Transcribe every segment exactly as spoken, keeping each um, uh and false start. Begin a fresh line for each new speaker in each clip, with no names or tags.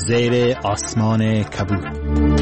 زیر آسمان کبود.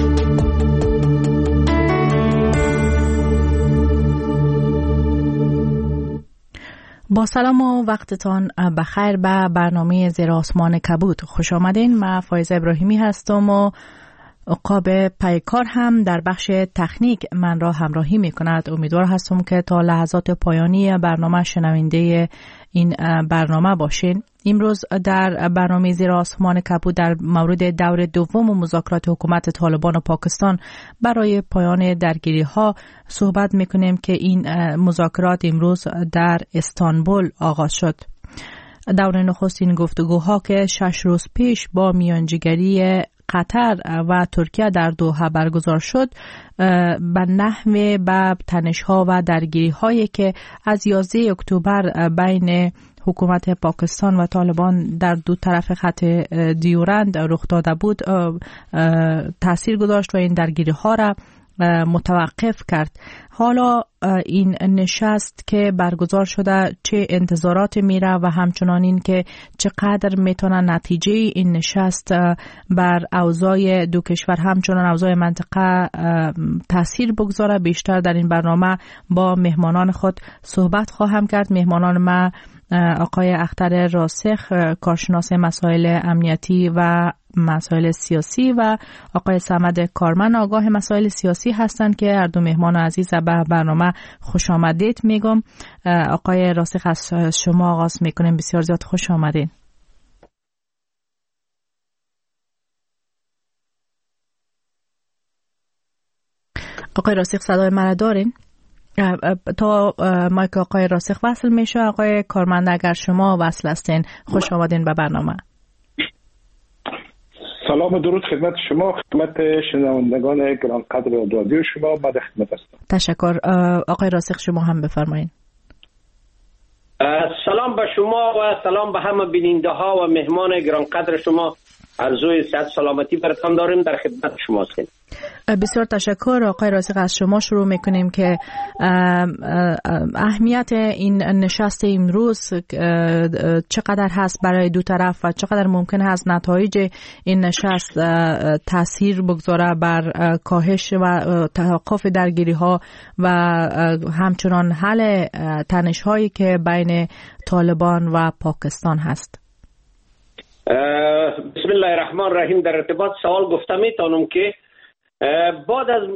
با سلام و وقتتان بخیر به برنامه زیر آسمان کبود خوش آمدین. من فایزه ابراهیمی هستم و عقاب پیکار هم در بخش تکنیک من را همراهی می کند. امیدوار هستم که تا لحظات پایانی برنامه شنونده این برنامه باشین. امروز در برنامه زیر آسمان کبود در مورد دور دوم مذاکرات حکومت طالبان و پاکستان برای پایان درگیری ها صحبت می کنیم که این مذاکرات امروز در استانبول آغاز شد. دور نخستین گفتگوها که شش روز پیش با میانجیگری قطر و ترکیه در دوحه برگزار شد به نحو به تنش‌ها و درگیری‌هایی که از یازده اکتبر بین حکومت پاکستان و طالبان در دو طرف خط دیورند رخ داده بود تأثیر گذاشت و این درگیری‌ها را متوقف کرد. حالا این نشست که برگزار شده چه انتظارات میره و همچنان این که چقدر میتونه نتیجه این نشست بر اوضاع دو کشور همچنان اوضاع منطقه تاثیر بگذاره، بیشتر در این برنامه با مهمانان خود صحبت خواهم کرد. مهمانان ما آقای اختر راسخ، کارشناس مسائل امنیتی و مسائل سیاسی، و آقای صمد کارمن، آگاه مسائل سیاسی هستند که هر دو مهمان عزیز به برنامه خوش آمدید میگم. آقای راسخ از شما آغاز میکنیم. بسیار زیاد خوش آمدین. آقای راسخ صدای مرا دارین؟ تا مایک آقای راسخ وصل میشه، آقای کارمند اگر شما وصل هستین خوش آمدین به برنامه.
سلام و درود خدمت شما، خدمت شنوندگان گرانقدر رادیو شما. بعد خدمت هستم.
تشکر. آقای راسخ شما هم بفرمایید.
سلام به شما و سلام به همه بیننده ها و مهمان گرانقدر شما. عرضوی صحت سلامتی براتون داریم، در خدمت شما هستیم.
بسیار تشکر. آقای راسخ از شما شروع میکنیم که اهمیت این نشست امروز چقدر هست برای دو طرف و چقدر ممکن هست نتایج این نشست تاثیر بگذاره بر کاهش و توقف درگیری ها و همچنان حل تنش هایی که بین طالبان و پاکستان هست.
بسم الله الرحمن الرحیم. در ارتباط سوال گفتم میتونم که بعد از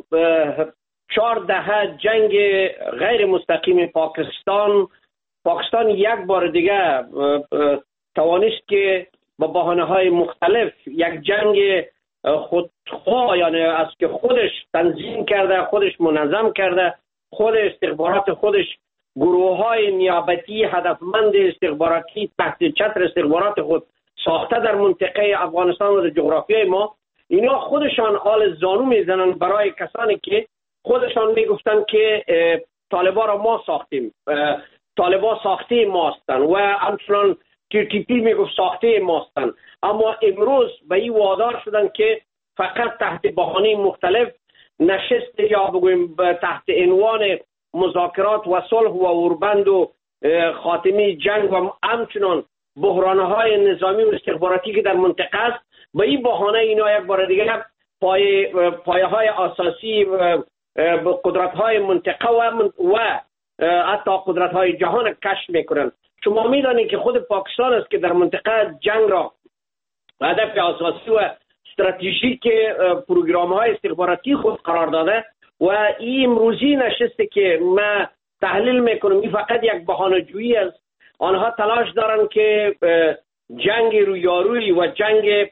چهار دهه جنگ غیر مستقیم پاکستان پاکستان یک بار دیگه توانست که با بهانه‌های مختلف یک جنگ خودخواه، یعنی از که خودش تنظیم کرده، خودش منظم کرده، خود استخبارات خودش، گروه‌های نیابتی هدفمند استخباراتی تحت چتر استخبارات خود ساخته در منطقه افغانستان و در جغرافیای ما، اینا خودشان آل زانو میزنن برای کسانی که خودشان میگفتن که طالبان را ما ساختیم، طالبان ساخته ما هستند و همچنان تی تی پی میگفت ساخته ما هستند. اما امروز به این وادار شدن که فقط تحت بهانه مختلف نشست یا بگویم تحت عنوان مذاکرات و صلح و اوربند و خاتمه جنگ و همچنان بحران‌های نظامی و استخباراتی که در منطقه است، با این بهانه اینا یک بار دیگه پایه پایه‌های اساسی قدرت‌های منطقه و و حتی قدرت‌های جهان کشف می‌کنند. شما می‌دانید که خود پاکستان است که در منطقه جنگ را هدف اساسی و استراتژیک پروگرام‌های استخباراتی خود قرار داده و این امروزی نشسته که ما تحلیل می‌کنیم این فقط یک بهانه‌جویی است. آنها تلاش دارند که جنگ رویارویی و جنگ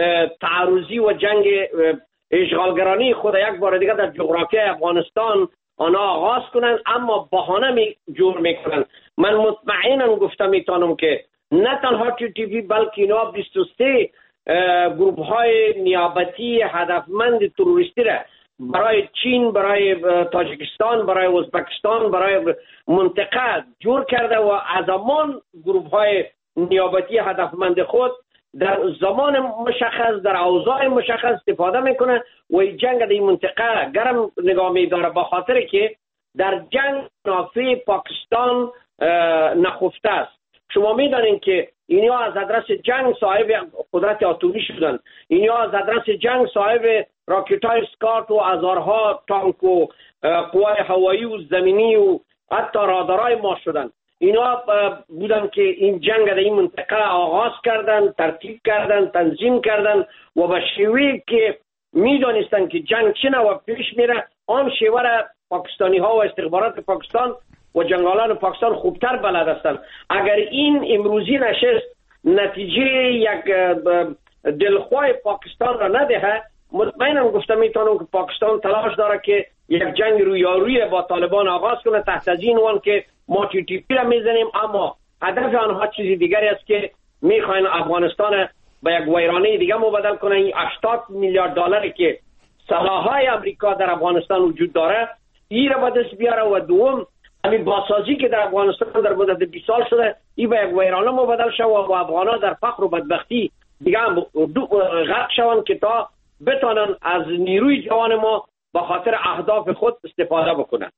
تعرضی و جنگ اشغالگرانی خود یک بار دیگه در جغرافیای افغانستان آنها آغاز کنند، اما بهانه می جور میکنند. من مطمئنم گفتم میتونم که نه تنها تی تی پی بلکه اینا بیست و سه گروه های نیابتی هدفمند تروریستی را برای چین، برای تاجیکستان، برای ازبکستان، برای منطقه جور کرده و از زمان گروه های نیابتی هدفمند خود در زمان مشخص در اوضاع مشخص استفاده میکنه و این جنگ در این منطقه گرم نگاه میداره، با خاطر که در جنگ نافع پاکستان نخفته است. شما میدانید که اینها از ادرس جنگ صاحب قدرت اتمی شدن. اینها از ادرس جنگ صاحب راکت‌های اسکات و هزارها تانک و قوای هوایی و زمینی و حتی رادارهای ما شدن. اینا بودن که این جنگ در این منطقه آغاز کردن، ترتیب کردن، تنظیم کردن و به شیوهی که میدانستن که جنگ چه نوع پیش میره آن شیوه را پاکستانی ها و استخبارات پاکستان و جنگالان پاکستان خوبتر بلد هستند. اگر این امروزی نشست نتیجه یک دلخواه پاکستان را ندهه، مطمئنم گفتم میتونم که پاکستان تلاش داره که یک جنگ رویارویی با طالبان آغاز کنه تحت از این وان که ما تی تی پی را میزنیم، اما هدف آنها چیزی دیگری است که میخواین افغانستان به یک ویرانه دیگه مبدل کنه. این هشتاد میلیارد دلاری که سلاح‌های امریکا در افغانستان وجود داره این را به دست بیاره و دوم همین بازسازی که در افغانستان در مدت بیست سال شده این به یک ویرانه مبدل شود و افغان‌ها در فقر و بدبختی دیگه هم غرق شوند که تا بتونن از نیروی جوان ما به خاطر اهداف خود استفاده بکنن.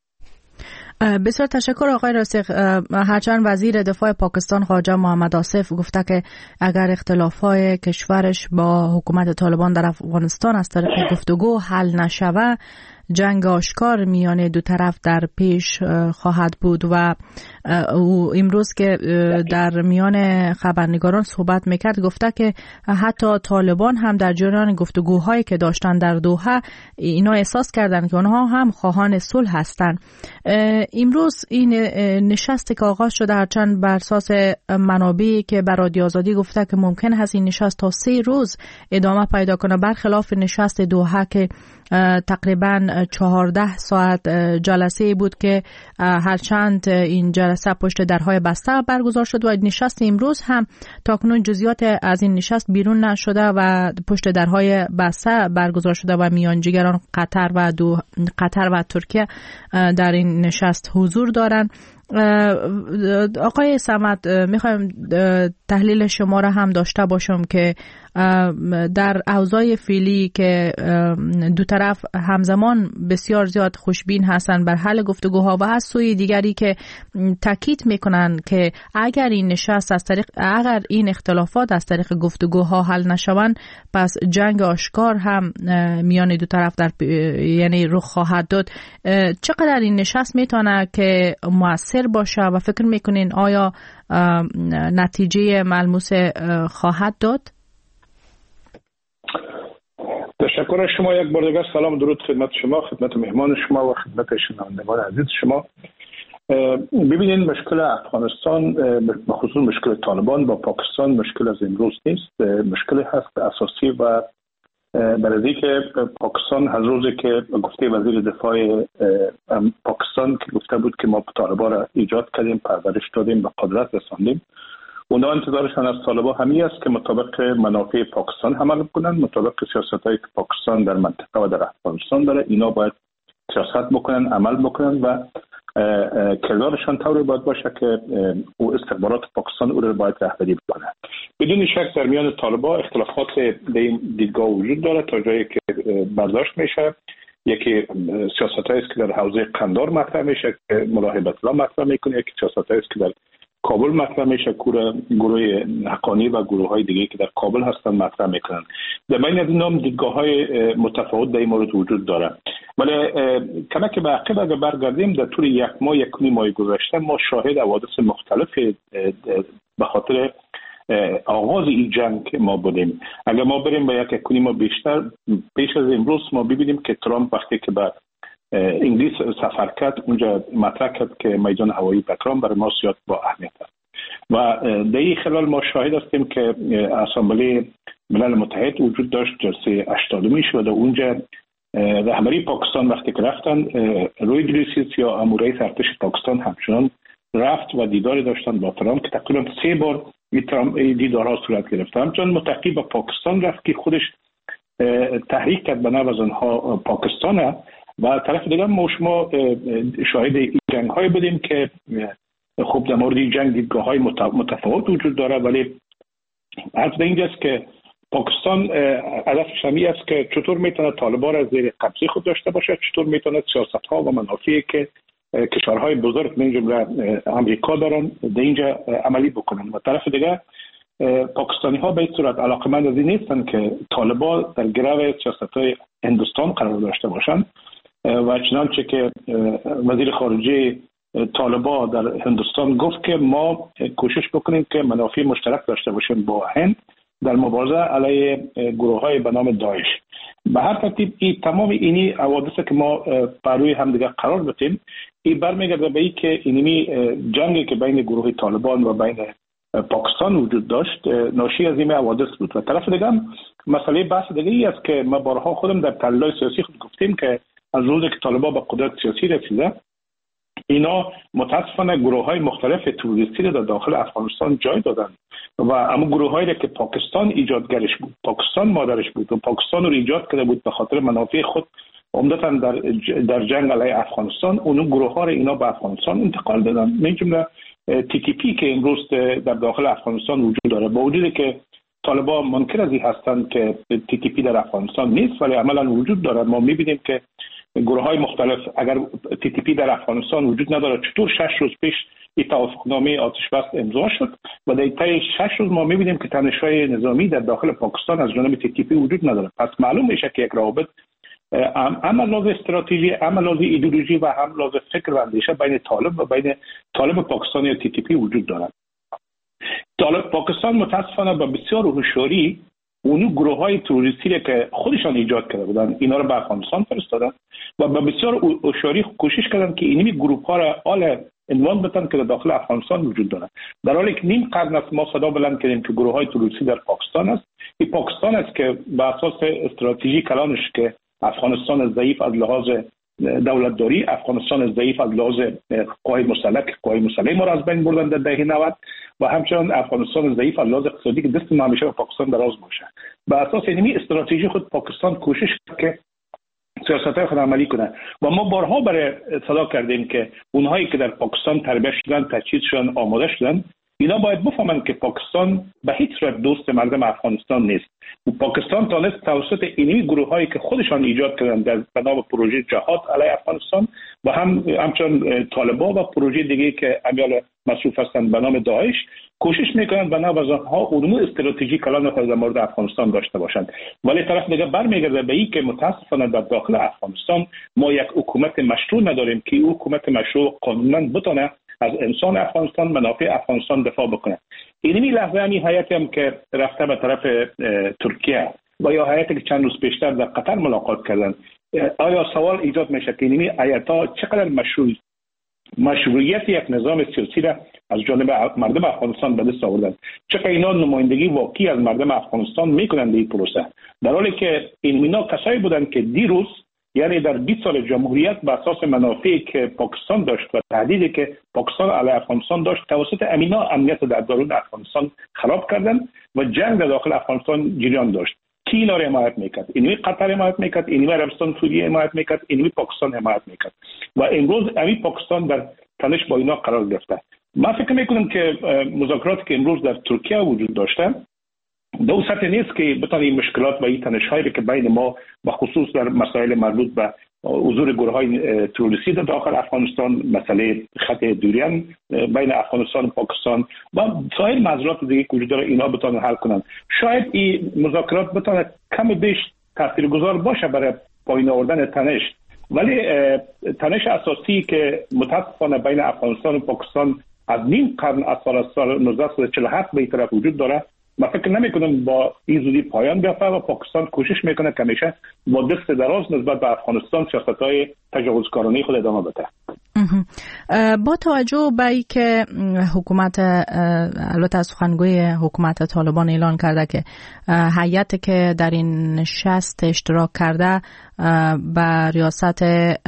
بسیار تشکر آقای راسخ. هرچند وزیر دفاع پاکستان خواجه محمد آصف گفته که اگر اختلافات کشورش با حکومت طالبان در افغانستان از طریق گفتگو حل نشود جنگ آشکار میان دو طرف در پیش خواهد بود و او امروز که در میان خبرنگاران صحبت میکرد گفته که حتی طالبان هم در جریان گفتگوهایی که داشتن در دوحه اینا احساس کردن که اونها هم خواهان صلح هستند. امروز این نشستی که آغاز شده هرچند بر اساس منابعی که بر رادیو آزادی گفته که ممکن هست این نشست تا سه روز ادامه پیدا کنه برخلاف نشست دوحه که تقریبا چهارده ساعت جلسه بود که هرچند این جلسه پشت درهای بسته برگزار شد و نشست امروز هم تاکنون جزئیات از این نشست بیرون نشده و پشت درهای بسته برگزار شده و میانجیگران قطر و دو قطر و ترکیه در این نشست حضور دارند. آقای صمد میخوایم تحلیل شما را هم داشته باشم که در اوضاع فعلی که دو طرف همزمان بسیار زیاد خوشبین هستند بر حل گفتگوها و از سوی دیگری که تاکید میکنن که اگر این نشست از طریق اگر این اختلافات از طریق گفتگوها حل نشوند پس جنگ آشکار هم میان دو طرف در یعنی رخ خواهد داد. چقدر این نشست میتونه که مؤثر باشه و فکر میکنین آیا نتیجه ملموس خواهد داد؟
تشکر از شما یک بار دیگر. سلام درود خدمت شما، خدمت مهمان شما و خدمت شنوندگان عزیز شما. ببینید مشکل افغانستان به خصوص مشکل طالبان با پاکستان مشکل از امروز نیست، مشکل هست اساسی و برای که پاکستان از روزی که گفته وزیر دفاع پاکستان که گفته بود که ما طالبان را ایجاد کردیم، پرورش دادیم، به قدرت رساندیم، اونا انتظارشان از طالبان همین است که مطابق منافع پاکستان عمل کنند، مطابق سیاستایی که پاکستان در منطقه و در افغانستان داره اینا باید سیاست بکنن، عمل بکنن و کردارشان طوری باید باشه که او استخبارات پاکستان او را باید رهبری بکنه. بدون شک در میان طالبان اختلافات به این دیدگاه وجود داره تا جایی که برداشت میشه. یکی سیاستایی است که در حوزه قندار مطرح میشه که ملاحظات لا مطرح میکنه، یکی سیاستایی است که در کابل مطرح میشه که گروه حقانی و گروه های دیگه که در کابل هستن مطرح میکنن. در بین از اینا دیدگاه های متفاوت در این مورد وجود داره. ولی کمک به عقب اگر برگردیم در طول یک ماه یک نیم ماه گذشته ما شاهد حوادث مختلف به خاطر آغاز این جنگ ما بودیم. اگر ما بریم به یک یک نیم بیشتر پیش از امروز ما ببینیم که ترامپ وقتی که به انگلیس سفر کرد اونجا مطرح کرد که میدان هوایی بکرام برای ما سیاد با اهمیت است و در این خلال ما شاهد هستیم که اسامبله ملل متحد وجود داشت، جلسه هشتادمی شد و اونجا رهبری پاکستان وقتی که رفتن روی گریسیس یا امورای ارتش پاکستان همچنان رفت و دیداری داشتن با ترامپ که تقریبا سه بار این دیدارها صورت گرفت. همچنان متقی با پاکستان رفت که خودش تحریک کرد به نوع از آنها پاکستانه و طرف دیگر ما شما شاهد این جنگ های بودیم که خب در مورد این جنگ دیدگاه های متفاوت وجود داره، ولی عرض به اینجاست که پاکستان هدفش همی است که چطور میتونه طالبان را زیر قبضه خود داشته باشه، چطور میتونه سیاست ها و منافعی که کشورهای بزرگ من جمله امریکا دارن در اینجا عملی بکنن. و طرف دیگه پاکستانی ها به این صورت علاقمند از این نیستن که طالبان در گرو سیاست‌های هندوستان قرار داشته باشند و چنانچه که وزیر خارجه طالبان در هندوستان گفت که ما کوشش بکنیم که منافع مشترک داشته باشیم با هند در مبارزه علیه گروه‌های به نام داعش. به هر ترتیب این تمام اینی حوادث که ما پروی هم دیگه قرار دادیم این برمیگرده به این که اینمی جنگی که بین گروه طالبان و بین پاکستان وجود داشت ناشی از این حوادث بود. و طرف دیگه هم مسئله بحث دیگه ای است که ما بارها خودم در تحلیل سیاسی خود گفتیم که از روزی که طالبان به قدرت سیاسی رسیده اینا متاسفانه گروه‌های مختلف تروریستی را در داخل افغانستان جای دادن و اما گروه‌هایی که پاکستان ایجادگرش بود، پاکستان مادرش بود و پاکستان رو ایجاد کرده بود به خاطر منافع خود عمدتاً در در جنگ علیه افغانستان، اون گروه‌ها را اینا به افغانستان انتقال دادن. من جمله تی تی پی که امروز در داخل افغانستان وجود داره، با وجودی که طالبان منکر از این هستند که تی تی پی در افغانستان نیست ولی عملاً وجود داره. ما می‌بینیم که گروه‌های مختلف اگر تی تی پی در افغانستان وجود نداره چطور شش روز پیش این توافقنامه آتش بس امضا شد و در طی شش روز ما می‌بینیم که تنش‌های نظامی در داخل پاکستان از جانب تی تی پی وجود نداره. پس معلوم میشه که یک روابط هم لازم استراتژی، هم لازم ایدئولوژی و هم لازم فکر و اندیشه بین طالب و بین طالب پاکستانی و تی تی پی وجود دارد. طالب پاکستان متاسفانه با بسیار هوشیاری اونو گروه‌های تروریستی که خودشان ایجاد کرده بودن اینا رو به افغانستان فرستادن و با بسیار هوشیاری کوشش کردن که اینمی گروه‌ها را آل عنوان بدن که در داخل افغانستان وجود دارن، در حالی که نیم قرن است ما صدا بلند کردیم که گروه‌های تروریستی در پاکستان است. این پاکستان است که به اساس استراتژی کلانش که افغانستان ضعیف از لحاظ دولتداری، افغانستان ضعیف از لحاظ قوای مسلح، قوای مسلح ما را از بین بردن در دهه نود و همچنان افغانستان ضعیف از لحاظ اقتصادی که دست ما همیشه به پاکستان دراز باشه. به اساس اینمی استراتژی خود پاکستان کوشش کرد که سیاست‌های خود عملی کنه و ما بارها برای صدا کردیم که اونهایی که در پاکستان تربیت شدن، تجهیز شدن، آماده شدن، اینا باید بفهمند که پاکستان به هیچ صورت دوست مردم افغانستان نیست. و پاکستان تانست توسط اینمی گروه‌هایی که خودشان ایجاد کردن در بنا به پروژه جهاد علیه افغانستان و هم همچنان طالبان و پروژه دیگه که امیال مصروف هستند به نام داعش کوشش میکنند بنا به آنها اونمو استراتژی کلان خود در مورد افغانستان داشته باشند. ولی طرف دیگه برمیگرده به این که متاسفانه در داخل افغانستان ما یک حکومت مشروع نداریم که این حکومت مشروع قانونا بتونه از انسان افغانستان منافع افغانستان دفاع بکنه. اینمی لحظه همی هیئتی هم که رفته به طرف ترکیه و یا هیئتی که چند روز پیشتر در قطر ملاقات کردن، آیا سوال ایجاد میشه که اینمی هیئت‌ها چقدر مشروع مشروعیت یک نظام سیاسی را از جانب مردم افغانستان به دست آوردن، چقدر اینا نمایندگی واقعی از مردم افغانستان میکنند در این پروسه، در حالی که اینا کسایی بودند که دیروز یعنی در بیست سال جمهوریت به اساس منافعی که پاکستان داشت و تهدیدی که پاکستان علیه افغانستان داشت توسط امینا امنیت در درون افغانستان خراب کردن و جنگ در داخل افغانستان جریان داشت. کی اینا را حمایت میکرد؟ اینمی قطر حمایت میکرد، اینمی عربستان سعودی حمایت میکرد، اینمی پاکستان حمایت میکرد و امروز امی پاکستان در تنش با اینا قرار گرفته. من فکر میکنم که مذاکراتی که امروز در ترکیه وجود داشته دو سطح نیست که بتونه این مشکلات و این تنش‌هایی که بین ما و خصوص در مسائل مربوط به حضور گروه‌های تروریستی در داخل افغانستان، مسئله خط دوریان بین افغانستان و پاکستان و سایر معضلات دیگه که وجود داره اینا بتونه حل کنن. شاید این مذاکرات بتونه کم بیش تاثیرگذار باشه برای پایین آوردن تنش، ولی تنش اساسی که متاسفانه بین افغانستان و پاکستان از نیم قرن از سال نوزده صد و چهل و هفت به این طرف وجود داره، من فکر نمی کنم با این زودی پایان بیافته و پاکستان کوشش میکنه که همیشه با دست دراز نسبت به افغانستان سیاست‌های تجاوزکارانه خود ادامه بده.
با توجه به این که حکومت البته از سخنگوی حکومت طالبان اعلان کرده که هیئتی که در این شست اشتراک کرده به ریاست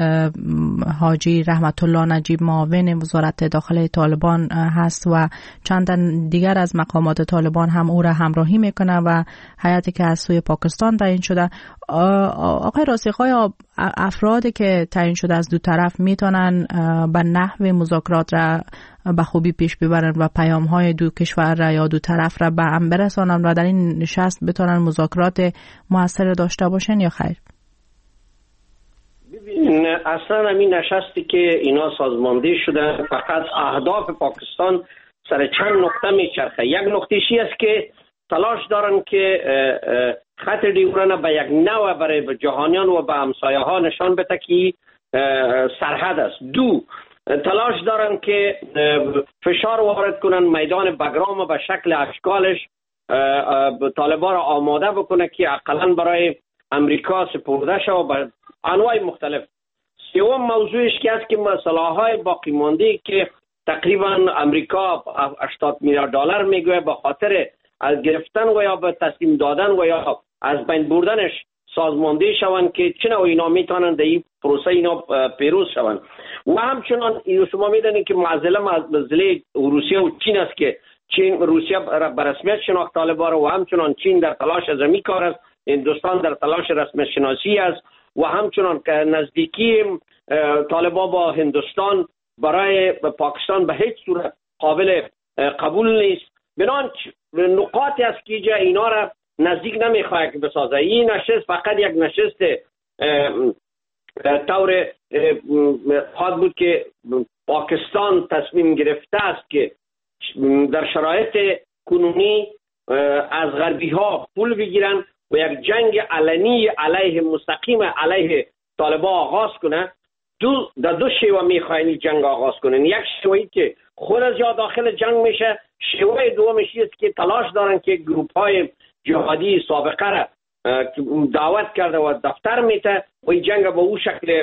حاجی رحمت الله نجیب معاون وزارت داخله طالبان هست و چند دیگر از مقامات طالبان هم او را همراهی میکنه و هیئتی که از سوی پاکستان تعیین شده. آقای راسخ‌های افرادی که تعیین شده از دو طرف میتونن به نحو مذاکرات را به خوبی پیش ببرن و پیام‌های دو کشور را یا دو طرف را به هم برسانن و در این نشست بتونن مذاکرات موثر داشته باشن یا خیر؟
اصلا همین نشستی که اینا سازماندهی شده فقط اهداف پاکستان سر چند نقطه میچرخه. یک نقطه‌شی است که تلاش دارن که خط دیورانه به یک نوع برای جهانیان و به همسایه ها نشان بده که سرحد است. دو، تلاش دارن که فشار وارد کنن میدان بگرام به شکل اشکالش طالبان را آماده بکنه که اقلا برای امریکا سپرده شد به انواع مختلف. سوم موضوعش که است که مسئله‌های باقی مانده که تقریبا امریکا هشتاد میلیارد دلار میگوه به خاطر از گرفتن و یا به تسلیم دادن و یا از بین بردنش سازمانده شوند که چه نوع اینا میتونن در این پروسه اینا پیروز شوند. و همچنان شما میدونید که معضله معضله روسیه و چین است که چین روسیه به رسمیت شناخت طالبان و همچنان چین در تلاش از این کار است، هندوستان در تلاش رسمیت شناسی است و همچنان نزدیکی طالبان با هندوستان برای پاکستان به هیچ صورت قابل قبول نیست. بنان نقاطی است که جا اینا را نزدیک نمیخواه که بسازه. این نشست فقط یک نشست طور خواهد بود که پاکستان تصمیم گرفته است که در شرایط کنونی از غربی ها پول بگیرن و یک جنگ علنی علیه مستقیم علیه طالبان آغاز کنه. دو در دو شیوه میخواین جنگ آغاز کنن. یک شیوهی که خود از یا داخل جنگ میشه، شیوه دومش است که تلاش دارن که گروپ های جهادی سابقه را دعوت کرده و دفتر میته و این جنگ به او شکل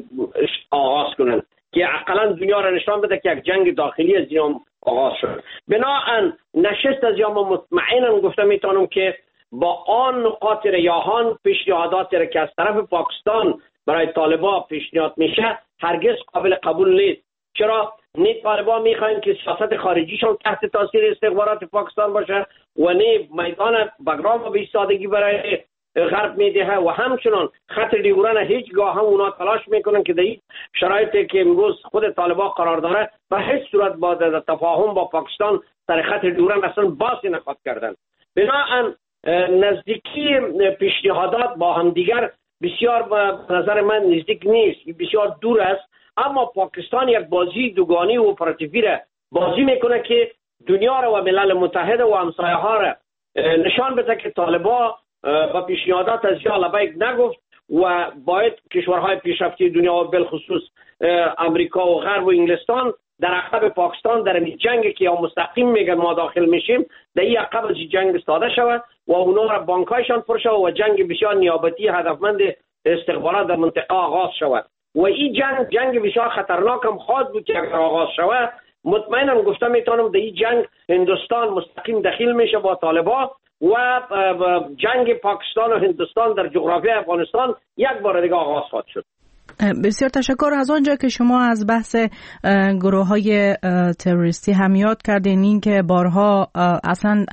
آغاز کنن که اقلا دنیا را نشان بده که یک جنگ داخلی از اینام آغاز شد. بناهن نشست از یا مطمئنا گفته میتونم که با آن نقاط ریاهان پیشنهادات را که از طرف پاکستان برای طالبان پیشنهاد میشه هرگز قابل قبول نیست. چرا؟ نه طالبان میخواین که سیاست خارجیشون تحت تاثیر استخبارات پاکستان باشه و نه میدان بگرام به سادگی برای غرب میده و همچنان خط دیوران هیچگاه هم اونا تلاش میکنن که در این شرایطی که امروز خود طالبان قرار داره به هیچ صورت با تفاهم با پاکستان سر خط دیوران اصلا باسی نخواد کردن. بنابراین نزدیکی پیشنهادات با هم دیگر بسیار به نظر من نزدیک نیست، بسیار دور است. اما پاکستان یک بازی دوگانی و اپراتیوی را بازی میکنه که دنیا را و ملل متحد و همسایه ها را نشان بده که طالبان با پیشنهادات از یا لبیک نگفت و باید کشورهای پیشرفته دنیا و بالخصوص امریکا و غرب و انگلستان در عقب پاکستان در این جنگ که یا مستقیم میگن ما داخل میشیم در این عقب از جنگ استاده شود و اونا را بانکایشان پر شود و جنگ بسیار نیابتی هدفمند استخبارات در منطقه آغاز شود و این جنگ جنگ بسیار خطرناک هم خواهد بود که اگر آغاز شود. مطمئنم گفته میتونم در این جنگ هندوستان مستقیم دخیل میشه با طالبان و جنگ پاکستان و هندوستان در جغرافیای افغانستان یک بار دیگه آغاز خواهد شد.
بسیار تشکر. از آنجا که شما از بحث گروه های تروریستی هم یاد کردین، این که بارها اصلا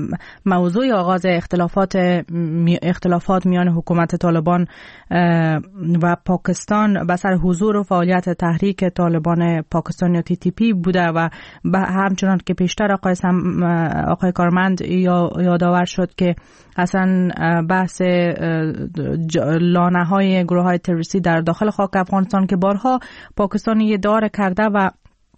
موضوع آغاز اختلافات اختلافات میان حکومت طالبان و پاکستان بسر حضور و فعالیت تحریک طالبان پاکستان یا تی تی پی بوده و همچنان که پیشتر آقای, سم، آقای کارمند یادآور شد که اصلا بحث لانه های گروه های تروریستی در داخل خاک افغانستان که بارها پاکستان یه دار کرده و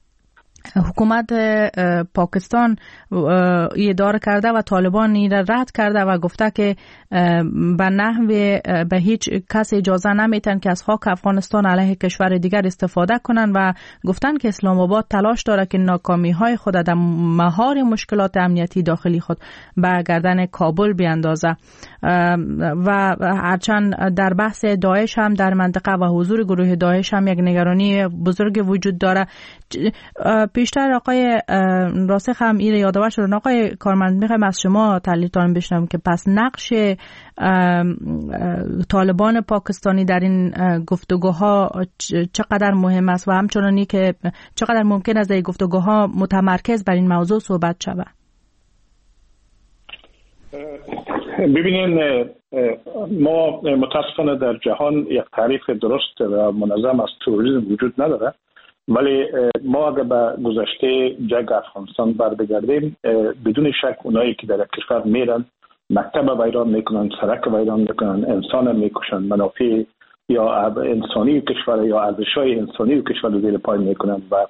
حکومت پاکستان اداره کرده و طالبان این را رد کرده و گفته که به نحو به هیچ کس اجازه نمیتن که از خاک افغانستان علیه کشور دیگر استفاده کنن و گفتن که اسلام آباد تلاش داره که ناکامی های خود در مهار مشکلات امنیتی داخلی خود به گردن کابل بیاندازه و هرچند در بحث داعش هم در منطقه و حضور گروه داعش هم یک نگرانی بزرگ وجود داره. پیشتر آقای راسخ هم این یادآور شد. آقای کارمند میخوایم از شما تحلیلتان بشنویم که پس نقش طالبان پاکستانی در این گفتگوها چقدر مهم است و همچنانی که چقدر ممکن است این گفتگوها متمرکز بر این موضوع صحبت شود.
ببینین ما متاسفانه در جهان یک تعریف درست و منظم از تروریسم وجود نداره، ولی ما اگر به گذشته جنگ افغانستان برگردیم بدون شک اونایی که در کشور میرن مکتب ویران میکنن، سرک ویران میکنن، انسان میکشن، منافع یا انسانی کشور یا ارزش‌های انسانی کشور رو زیر پای میکنن و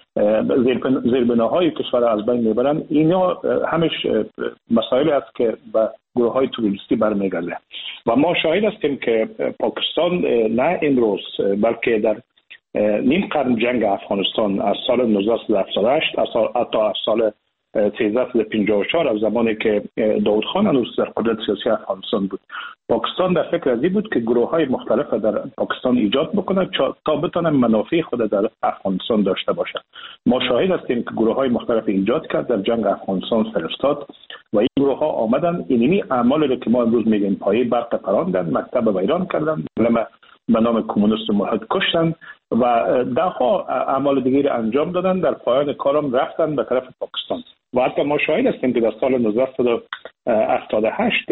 زیربناهای کشور از بین میبرن. اینا همش مسائل است که به گروه های تروریستی برمیگرده و ما شاهد هستیم که پاکستان نه امروز بلکه در نیم قرن جنگ افغانستان از سال نوزده هفتاد و هشت تا از سال سیزده پنجاه و چهار از زمانی که داود خان هنوز در قدرت سیاسی افغانستان بود، پاکستان در فکر از این بود که گروه های مختلف در پاکستان ایجاد بکنه تا بتونه منافع خود در افغانستان داشته باشه. ما شاهد هستیم که گروه های مختلف ایجاد کرد، در جنگ افغانستان فرستاد و این گروه ها آمدن اینمی اعمالی که ما امروز میگیم پایه برق پراندن، مکتب ویران کردن، به نام کمونیست ملحد کشتن و دهها اعمال دیگری انجام دادن. در پایان کارم رفتن به طرف پاکستان و حتی ما شاهد هستیم که در سال نوزده هفتاد و هشت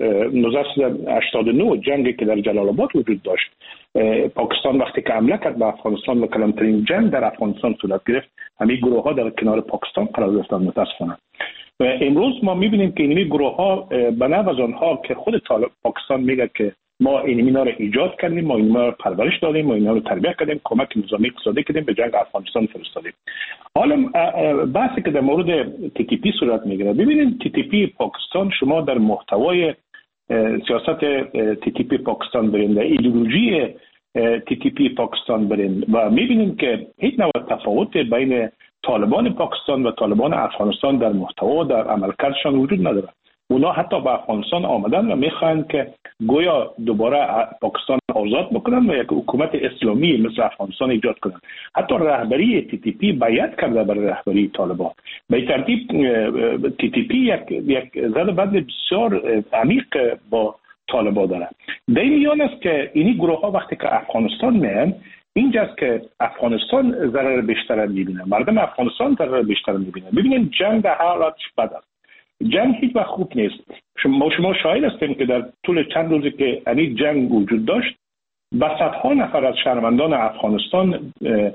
نوزده هشتاد و نه جنگی که در جلال آباد وجود داشت، پاکستان وقتی که حمله کرد به افغانستان و کلانترین جنگ در افغانستان صورت گرفت، همین گروه ها در کنار پاکستان قرار گرفتن. متاسفانه و امروز ما میبینیم که این گروه ها به نوع از آنها که خود پاکستان میگه که ما اینا رو ایجاد کردیم، ما اینا رو پرورش دادیم، ما اینا رو تربیت کردیم، کمک نظامی اقتصادی کردیم، به جنگ افغانستان فرستادیم. حالا بحثی که در مورد تی تی پی صورت میگیره، ببینید تی تی پی پاکستان، شما در محتوای سیاست تی تی پی پاکستان برین، در ایدئولوژی تی تی پی پاکستان برین و میبینید که هیچ نوع تفاوت بین طالبان پاکستان و طالبان افغانستان در محتوا و در عملکردشان وجود نداره. اونا حتی به افغانستان آمدن و میخواهند که گویا دوباره پاکستان آزاد بکنن و یک حکومت اسلامی مثل افغانستان ایجاد کنن. حتی رهبری تی تی پی بیعت کرده برای رهبری طالبان. به این ترتیب تی تی پی یک یک زد بدل بسیار عمیق با طالبان داره. در این میان است که اینی گروه ها وقتی که افغانستان میان، اینجاست که افغانستان ضرر بیشتر میبینه، مردم افغانستان ضرر بیشتر میبینه. ببینید جنگ در حالت بد است، جنگ هیچ وقت خوب نیست. شما شما شاهد هستیم که در طول چند روزی که این جنگ وجود داشت، به صدها نفر از شهروندان افغانستان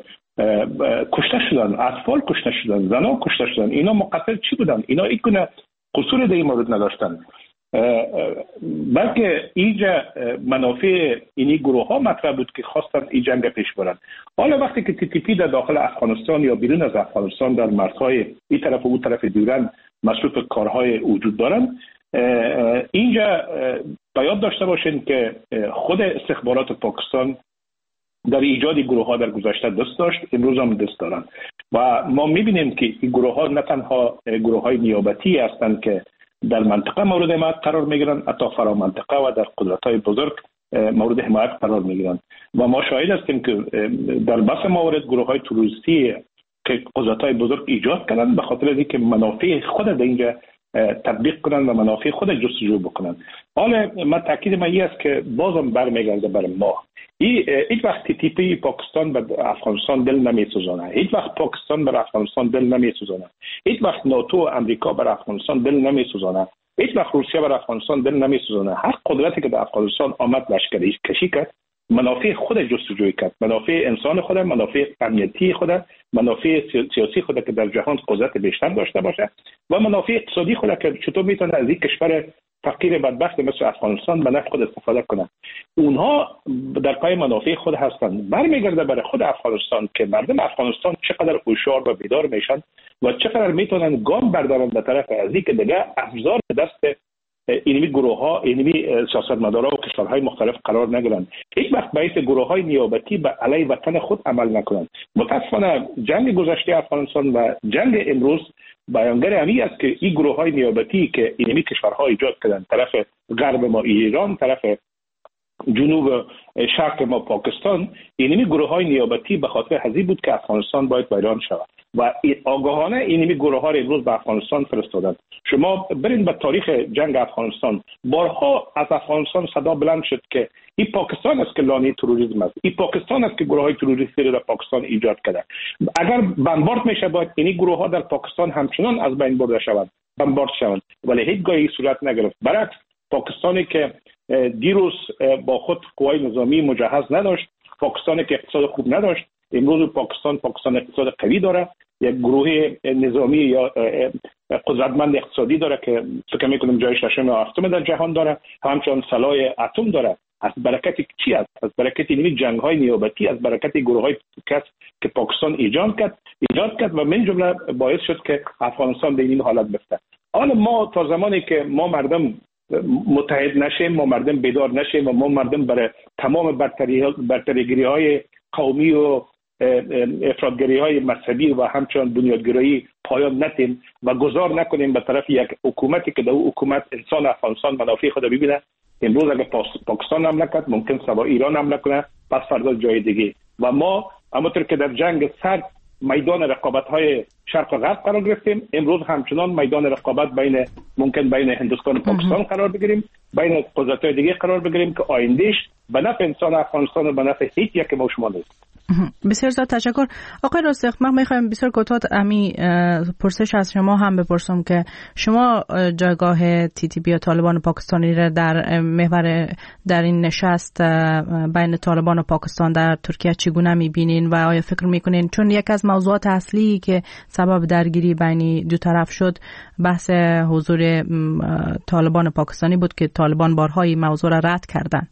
کشته شدن، اطفال کشته شدن، زنان کشته شدن. اینا مقصر چی بودن؟ اینا ایکونه قصور در این مورد نداشتن، بلکه اینجا منافع اینی گروه ها مطرح بود که خواستن این جنگ پیش برن. حالا وقتی که تی تی پی در داخل افغانستان یا بیرون از افغانستان در مرزهای این طرف و اون طرف دیورن مصروف کارهای وجود دارن، اینجا باید داشته باشین که خود استخبارات پاکستان در ایجاد گروه ها در گذشته دست داشت، امروز هم دست دارن و ما میبینیم که این گروه ها نه تنها گروه های نیابتی هستند که در منطقه مورد حمایت قرار میگیرن، حتی فرا منطقه و در قدرت های بزرگ مورد حمایت قرار میگیرن و ما شاهد هستیم که در بس موارد گروه های تروریستی که قدرت های بزرگ ایجاد کردن به خاطر اینکه منافع خود در اینجا تطبیق کنن و منافع خود جستجو بکنن. حالا من تاکید من این است که بازم برمیگرده بر ما، هیچ وقت تی تی پی پاکستان به افغانستان دل نمیسوزانه، هیچ وقت پاکستان بر افغانستان دل نمیسوزانه، هیچ وقت ناتو و امریکا بر افغانستان دل نمیسوزانه، هیچ وقت روسیه بر افغانستان دل نمیسوزانه. هر قدرتی که در افغانستان آمد لشکری کشی کرد، منافع خود جستجوی کرد، منافع انسان خود، منافع امنیتی خود، منافع سیاسی خود که در جهان قدرت بیشتر داشته باشه و منافع اقتصادی خود که چطور میتونه از این کشور فقیر بدبخت مثل افغانستان به نفع خود استفاده کنند. اونها در پای منافع خود هستند. برمیگرده برای خود افغانستان که مردم افغانستان چقدر هوشیار و بیدار میشن و چقدر میتونن گام بردارن به طرف از اینکه دیگه ابزار دست اینمی گروه ها، اینمی سیاستمدارا و کشورهای مختلف قرار نگیرند. هیچ وقت باعث گروه های نیابتی به علیه وطن خود عمل نکنند. متاسفانه جنگ گذشته افغانستان و جنگ امروز بیانگر همی است که این گروه های نیابتی که اینمی کشورها ایجاد کردن، طرف غرب ما ایران، طرف جنوب شرق ما پاکستان، اینمی گروه های نیابتی به خاطر هزی بود که افغانستان باید ویران شود و آگاهانه اینمی گروه ها را امروز به افغانستان فرستادند. شما برین به تاریخ جنگ افغانستان، بارها از افغانستان صدا بلند شد که این پاکستان است که لانه تروریسم است، این پاکستان است که گروه های تروریستی را در پاکستان ایجاد کرده. اگر بمبارد میشه باید این گروه ها در پاکستان همچنان از بین برده شوند، بمبارد شوند، ولی هیچ گاهی صورت نگرفت. برعکس پاکستانی که دیروز با خود قوای نظامی مجهز نداشت، پاکستانی که اقتصاد خوب نداشت، امروز پاکستان پاکستان اقتصاد قوی داره، یک گروه نظامی یا قدرتمند اقتصادی داره که فکر میکنم جای ششم و هفتم در جهان داره، همچنان سلاح اتم داره از برکت چی است؟ از برکت این جنگ های نیابتی، از برکت گروه های کس که پاکستان ایجاد کرد ایجاد کرد و من جمله باعث شد که افغانستان به این حالت بیفته. حالا ما تا زمانی که ما مردم متحد نشیم، ما مردم بیدار نشیم و ما مردم برای تمام برتری برتریگری های قومی و افراطگری های مذهبی و همچنان بنیادگرایی پایان ندیم و گذار نکنیم به طرف یک حکومتی که در اون حکومت انسان افغانستان منافع خود ببینه، امروز اگر پاکستان حمله کرد ممکن سبا ایران حمله کنه، پس فردا جای دیگه. و ما همونطور که در جنگ سرد میدان رقابت های شرق و غرب قرار گرفتیم، امروز همچنان میدان رقابت بین ممکن بین هندوستان و پاکستان قرار بگیریم، بین قدرت‌های دیگه قرار بگیریم که آیندهش به نفع انسان افغانستان و به نفع هیچ یک ما شما نیست.
بسیار زیاد تشکر. آقای رستق، من میخوایم بسیار کوتاه امی پرسش از شما هم بپرسم که شما جایگاه تی تی پی و طالبان پاکستانی را در محور در این نشست بین طالبان و پاکستان در ترکیه چگونه میبینین و آیا فکر میکنین، چون یک از موضوعات اصلی که سبب درگیری بین دو طرف شد بحث حضور طالبان پاکستانی بود که طالبان بارهای موضوع را رد کردن.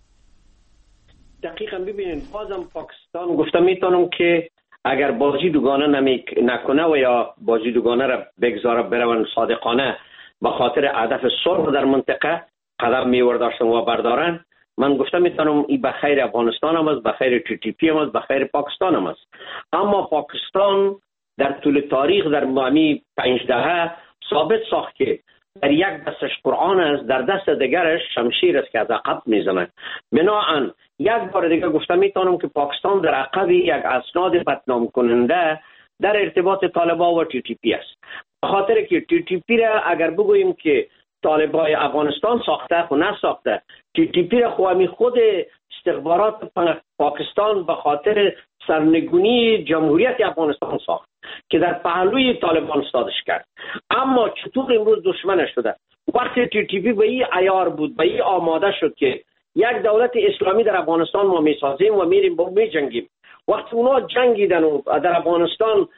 دقیقا ببینید، بازم پاکستان گفتم میتونم که اگر بازی دوگانه نمی نکنه و یا بازی دوگانه را بگذاره برون صادقانه به خاطر هدف صلح در منطقه قدم میورداشتن و بردارن، من گفتم میتونم این به خیر افغانستان هم است، به خیر تی تی پی هم است، به خیر پاکستان هم است. اما پاکستان در طول تاریخ در مامی پنج دهه ثابت ساخت که در یک دستش قرآن است، در دست دیگرش شمشیر است که از عقب میزنه. بنابراین یک بار دیگه گفتم میتونم که پاکستان در عقب یک اسناد بدنام کننده در ارتباط طالبان و تی تی پی است. به خاطر که تی تی پی را اگر بگوییم که طالبان افغانستان ساخته و نساخته، تی تی پی را خوامی خود استخبارات پاکستان به خاطر سرنگونی جمهوریت افغانستان ساخت که در پهلوی طالبان استادش کرد. اما چطور امروز دشمنش شده؟ وقتی تی تی پی به این عیار بود، به این آماده شد که یک دولت اسلامی در افغانستان ما میسازیم و میریم با می جنگیم، وقتی اونا جنگیدن و در افغانستان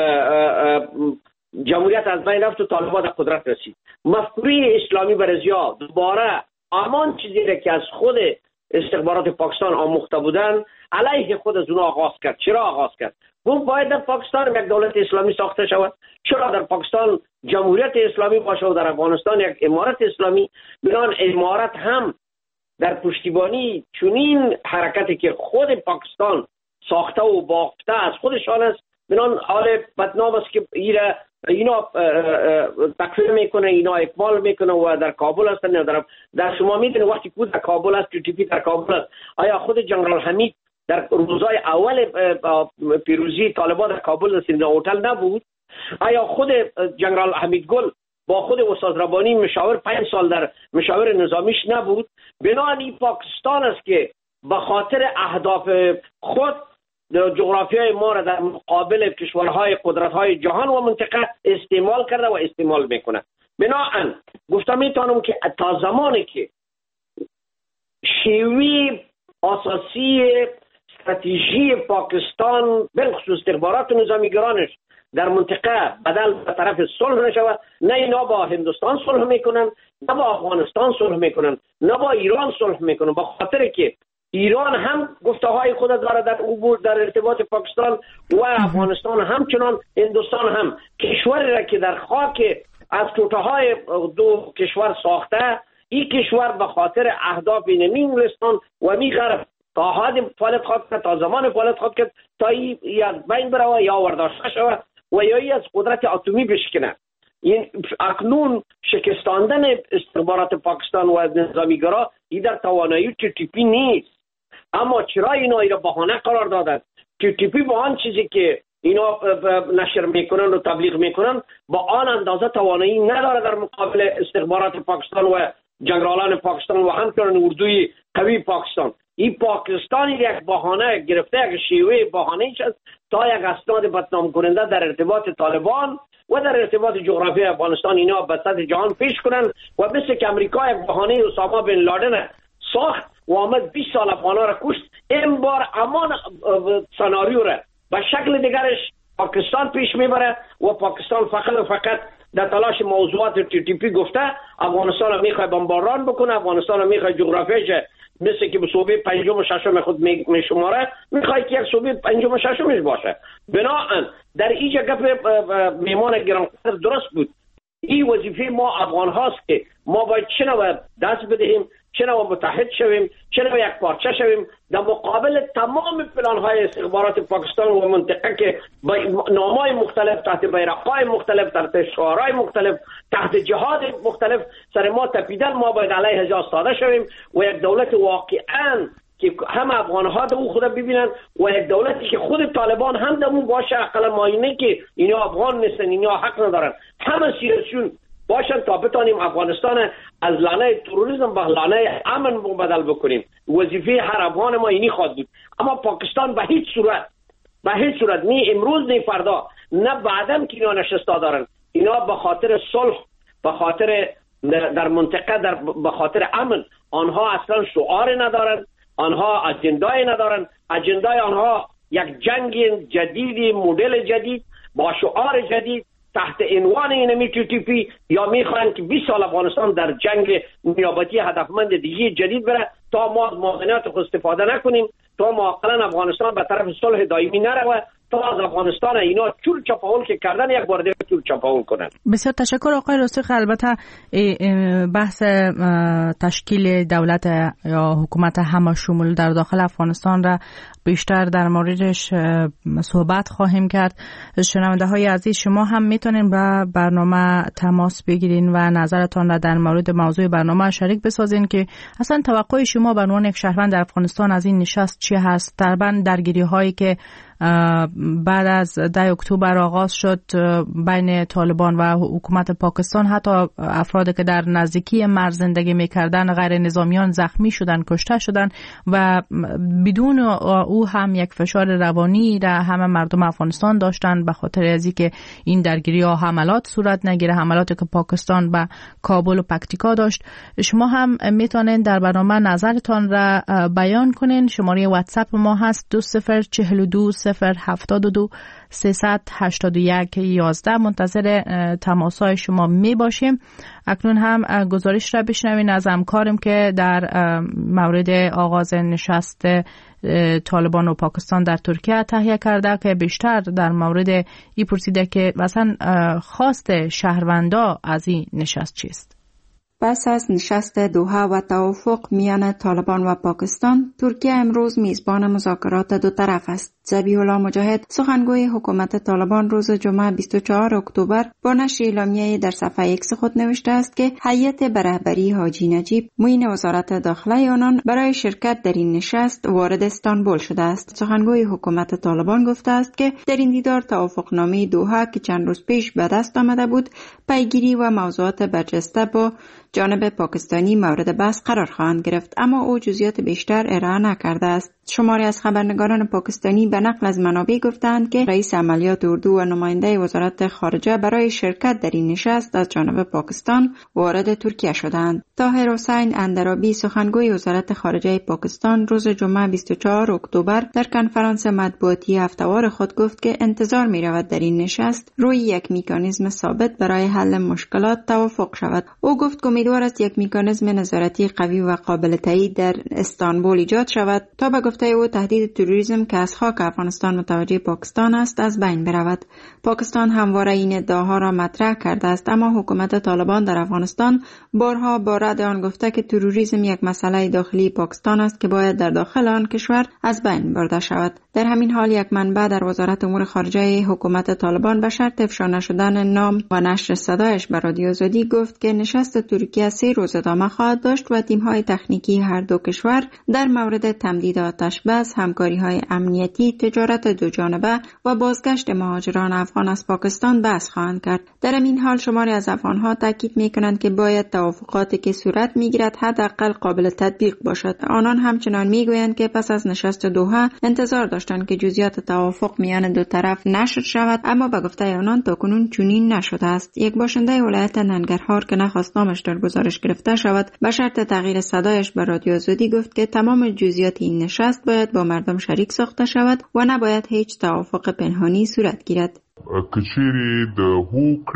جمهوریت از بین رفت و طالبان در قدرت رسید، مفکوره اسلامی برزیا دوباره امان چیزی را که از خود استخبارات پاکستان آموخته بودن علیه خود از اونا آغاز کرد. چرا آغاز کرد؟ گفت باید در پاکستان یک دولت اسلامی ساخته شود. چرا در پاکستان جمهوریت اسلامی باشه و در افغانستان یک امارت اسلامی؟ بنان امارت هم در پشتیبانی چنین حرکتی که خود پاکستان ساخته و بافته از خودشان است، بنان حال بدنام است که اینا اینا تکفیر میکنه، اینا اکمال میکنه و در کابل هستن. در, در شما میدونید وقتی که در کابل است، تی تی پی در کابل است، آیا خود جنرال حمید در روزهای اول پیروزی طالبان در کابل است، در هتل نبود؟ آیا خود جنرال حمید گل با خود استاد ربانی مشاور پنج سال در مشاور نظامیش نبود؟ بنابراین پاکستان است که به خاطر اهداف خود جغرافیای ما را در مقابل کشورهای قدرت‌های جهان و منطقه استعمال کرده و استعمال میکنه. بنابراین گفتم میتونم که تا زمانی که شیوی اساسی استراتژی پاکستان بالخصوص استخبارات نظامیگرانش در منطقه بدل به طرف صلح نشود، نه اینا با هندوستان صلح میکنن، نه با افغانستان صلح میکنن، نه با ایران صلح میکنن، با خاطر که ایران هم گفته های خود داره در عبور در ارتباط پاکستان و افغانستان، همچنان هندوستان هم کشوری را که در خاک از توته های دو کشور ساخته، این کشور به خاطر اهداف نمی انگلستان و می غرب تا حد فعالیت خواهد کرد، تا زمان فعالیت خواهد کرد تا ای یا بین بروه یا ورداشته شود و یا ای از قدرت اتمی بشکنه. این اکنون شکستاندن استخبارات پاکستان و نظامیگرا این در توانایی تی تی پی نیست. اما چرا اینا اینا بهانه قرار دادن؟ تی تی پی با آن چیزی که اینا نشر میکنن و تبلیغ میکنن با آن اندازه توانایی نداره در مقابل استخبارات پاکستان و جنرالان پاکستان و همچنین اردوی قوی پاکستان. این پاکستانی یک بهانه گرفته، یک شیوه بهانه است تا یک اسناد بدنام کننده در ارتباط طالبان و در ارتباط جغرافی افغانستان اینا به سطح جهان پیش کنن و مثل که امریکا یک بهانه اسامه بن لادن ساخت و آمد بیست سال افغانا را کشت، این بار امان سناریو را به شکل دیگرش پاکستان پیش میبره و پاکستان فقط و فقط در تلاش موضوعات تی تی پی گفته افغانستان را میخواه بمباران بکنه، افغانستان را میخواه جغرافیش مثل که به صوبه پنجم و ششم خود می شماره میخواد که یک صوبه پنجم و ششمش باشه. بنابراین در اینجا گپ میمان گرانقدر درست بود. این وظیفه ما افغان هاست که ما باید چه نوع دست بدهیم، چه نوع متحد شویم، چه نوع یک پارچه شویم در مقابل تمام پلان های استخبارات پاکستان و منطقه که نامای مختلف تحت بیرقهای مختلف تحت شعارهای مختلف تحت جهاد مختلف سر ما تپیدن. ما باید علیه ازا ساده شویم و یک دولت واقعا که هم افغان ها دو خود ببینن و یک دولتی که خود طالبان هم دمون باشه اقل ماینه که اینا افغان نیستن، اینا حق ندارن، همه سیاسیون باشن تا بتانیم افغانستان از لانه تروریسم به لانه امن بدل بکنیم. وظیفه هر افغان ما اینی خواهد بود. اما پاکستان به هیچ صورت به هیچ صورت نی امروز نی فردا نه بعدم که اینا نشسته دارن، اینا به خاطر صلح، به خاطر در منطقه، در به خاطر امن، آنها اصلا شعار ندارن، آنها اجندای ندارن. اجندای آنها یک جنگ جدیدی، مدل جدید با شعار جدید تحت عنوان اینمی تی تی پی، یا میخوان که بیست سال افغانستان در جنگ نیابتی هدفمند دیگه جدید بره تا ما از موانعات خود استفاده نکنیم، تا ما اقلا افغانستان به طرف صلح دائمی نروه، تا از افغانستان اینا چول چپاول که کردن یک بار دیگه چول چپاول کنن.
بسیار تشکر آقای رستوخ. البته بحث تشکیل دولت یا حکومت همشمول در داخل افغانستان را بیشتر در موردش صحبت خواهیم کرد. شنونده های عزیز، شما هم میتونین با برنامه تماس بگیرین و نظرتان را در مورد موضوع برنامه شریک بسازین که اصلا توقع شما به عنوان یک شهروند در افغانستان از این نشست چی هست؟ طبعا درگیری هایی که بعد از ده اکتبر آغاز شد بین طالبان و حکومت پاکستان، حتی افرادی که در نزدیکی مرز زندگی میکردن غیر نظامیان زخمی شدن، کشته شدن و بدون او هم یک فشار روانی را همه مردم افغانستان داشتن به خاطر از اینکه این درگیری ها حملات صورت نگیره، حملاتی که پاکستان به کابل و پکتیکا داشت. شما هم میتونین در برنامه نظرتان را بیان کنین. شماره واتساپ ما هست دو صفر چهل و دو صفر هفتاد و دو سیصد هشتاد و یک یازده. منتظر تماسای شما می باشیم. اکنون هم گزارش را بشنوین از همکارم که در مورد آغاز نشست طالبان و پاکستان در ترکیه تهیه کرده که بیشتر در مورد این پرسیده که مثلا خواست شهروندا از این نشست چیست.
پس از نشست دوحه و توافق میان طالبان و پاکستان، ترکیه امروز میزبان مذاکرات دو طرف است. ذبیح الله مجاهد، سخنگوی حکومت طالبان، روز جمعه بیست و چهارم اکتبر با نشر اعلامیه‌ای در صفحه ایکس خود نوشته است که هیئت به رهبری حاجی نجیب، معین وزارت داخله آنان، برای شرکت در این نشست وارد استانبول شده است. سخنگوی حکومت طالبان گفته است که در این دیدار توافقنامه دوحه که چند روز پیش به دست آمده بود، پیگیری و موضوعات برجسته با جانب پاکستانی مورد بحث قرار خواهند گرفت، اما او جزئیات بیشتر ارائه نکرده است. شماری از خبرنگاران پاکستانی به نقل از منابع گفتند که رئیس عملیات اردو و نماینده وزارت خارجه برای شرکت در این نشست از جانب پاکستان وارد ترکیه شدند. طاهر حسین اندرابی، سخنگوی وزارت خارجه پاکستان، روز جمعه بیست و چهارم اکتبر در کنفرانس مطبوعاتی هفته‌وار خود گفت که انتظار می‌رود در این نشست روی یک مکانیزم ثابت برای حل مشکلات توافق شود. او گفت که امیدوار است یک مکانیزم نظارتی قوی و قابل تایید در استانبول ایجاد شود تا به گفته او تهدید تروریسم که از خاک افغانستان متوجه پاکستان است از بین برود. پاکستان همواره این ادعاها را مطرح کرده است، اما حکومت طالبان در افغانستان بارها با رد آن گفته که تروریسم یک مسئله داخلی پاکستان است که باید در داخل آن کشور از بین برده شود. در همین حال یک منبع در وزارت امور خارجه حکومت طالبان به شرط افشا نشدن نام و نشر صدایش به رادیو آزادی گفت که نشست ترکیه سه روز ادامه خواهد داشت و تیم‌های تکنیکی هر دو کشور در مورد تمدید آتش بس، همکاری‌های امنیتی، تجارت دوجانبه و بازگشت مهاجران افغان از پاکستان بحث خواهند کرد. در این حال شماری از افغان‌ها تاکید می‌کنند که باید توافقاتی که صورت می‌گیرد حداقل قابل تطبیق باشد. آنان همچنان می‌گویند که پس از نشست دوحه انتظار داشتند که جزئیات توافق میان دو طرف نشر شود، اما به گفته آنان تاکنون چنین نشده است. یک باشنده ولایت ننگرهار که نخواست نامش در گزارش گرفته شود به شرط تغییر صدایش به رادیو آزادی گفت که تمام جزئیات این نشست باید با مردم شریک ساخته شود و نباید هیچ توافق پنهانی صورت گیرد.
کچېری د هوکړې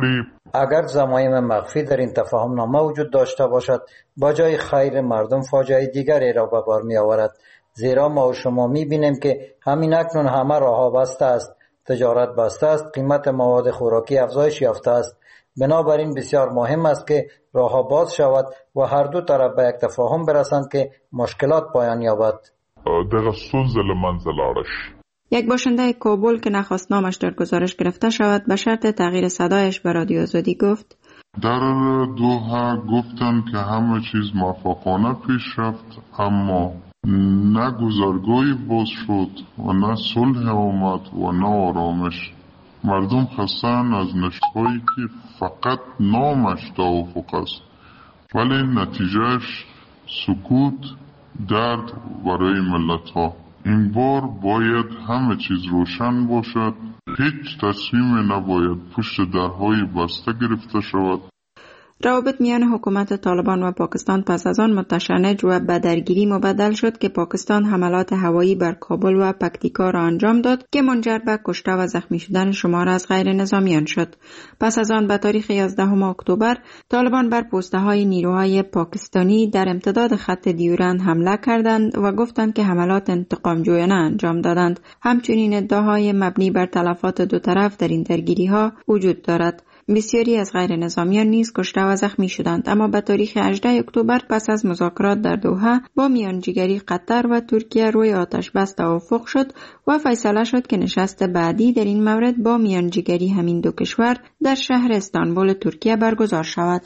اگر ضمایم مخفی در این تفاهم نامه وجود داشته باشد، با جای خیر مردم فاجعه دیگری را به بار می آورد. زیرا ما و شما می بینیم که همین اکنون همه راه‌ها بسته است، تجارت بسته است، قیمت مواد خوراکی افزایش یافته است. بنابراین بسیار مهم است که راه‌ها باز شود و هر دو طرف به یک تفاهم برسند که مشکلات پایان یابد.
دغه ستونزه له منځه لاړه شي.
یک باشنده کابل که نخواست نامش در گزارش گرفته شود به شرط تغییر صدایش به رادیو آزادی گفت:
در دوحه گفتند که همه چیز موفقانه پیش رفت، اما نه گذرگاهی باز شد و نه صلح آمد و نه آرامش. مردم خسته‌اند از نشست‌هایی که فقط نامش توافق است ولی نتیجهش سکوت، درد برای ملت ها. این بار باید همه چیز روشن باشد. هیچ تصمیم نباید پشت درهای بسته گرفته شود.
روابط میان حکومت طالبان و پاکستان پس از آن متشنج و به درگیری مبدل شد که پاکستان حملات هوایی بر کابل و پکتیکا را انجام داد که منجر به کشته و زخمی شدن شمار از غیر نظامیان شد. پس از آن به تاریخ یازدهم اکتبر طالبان بر پوسته های نیروهای پاکستانی در امتداد خط دیورند حمله کردند و گفتند که حملات انتقام جویانه انجام دادند. همچنین ادعاهای مبنی بر تلفات دو طرف در این درگیری ها وجود دارد. بسیاری از غیر نظامیان نیز کشته و زخمی شدند، اما به تاریخ هجدهم اکتبر پس از مذاکرات در دوحه با میانجیگری قطر و ترکیه روی آتش بس توافق شد و فیصله شد که نشست بعدی در این مورد با میانجیگری همین دو کشور در شهر استانبول ترکیه برگزار شود.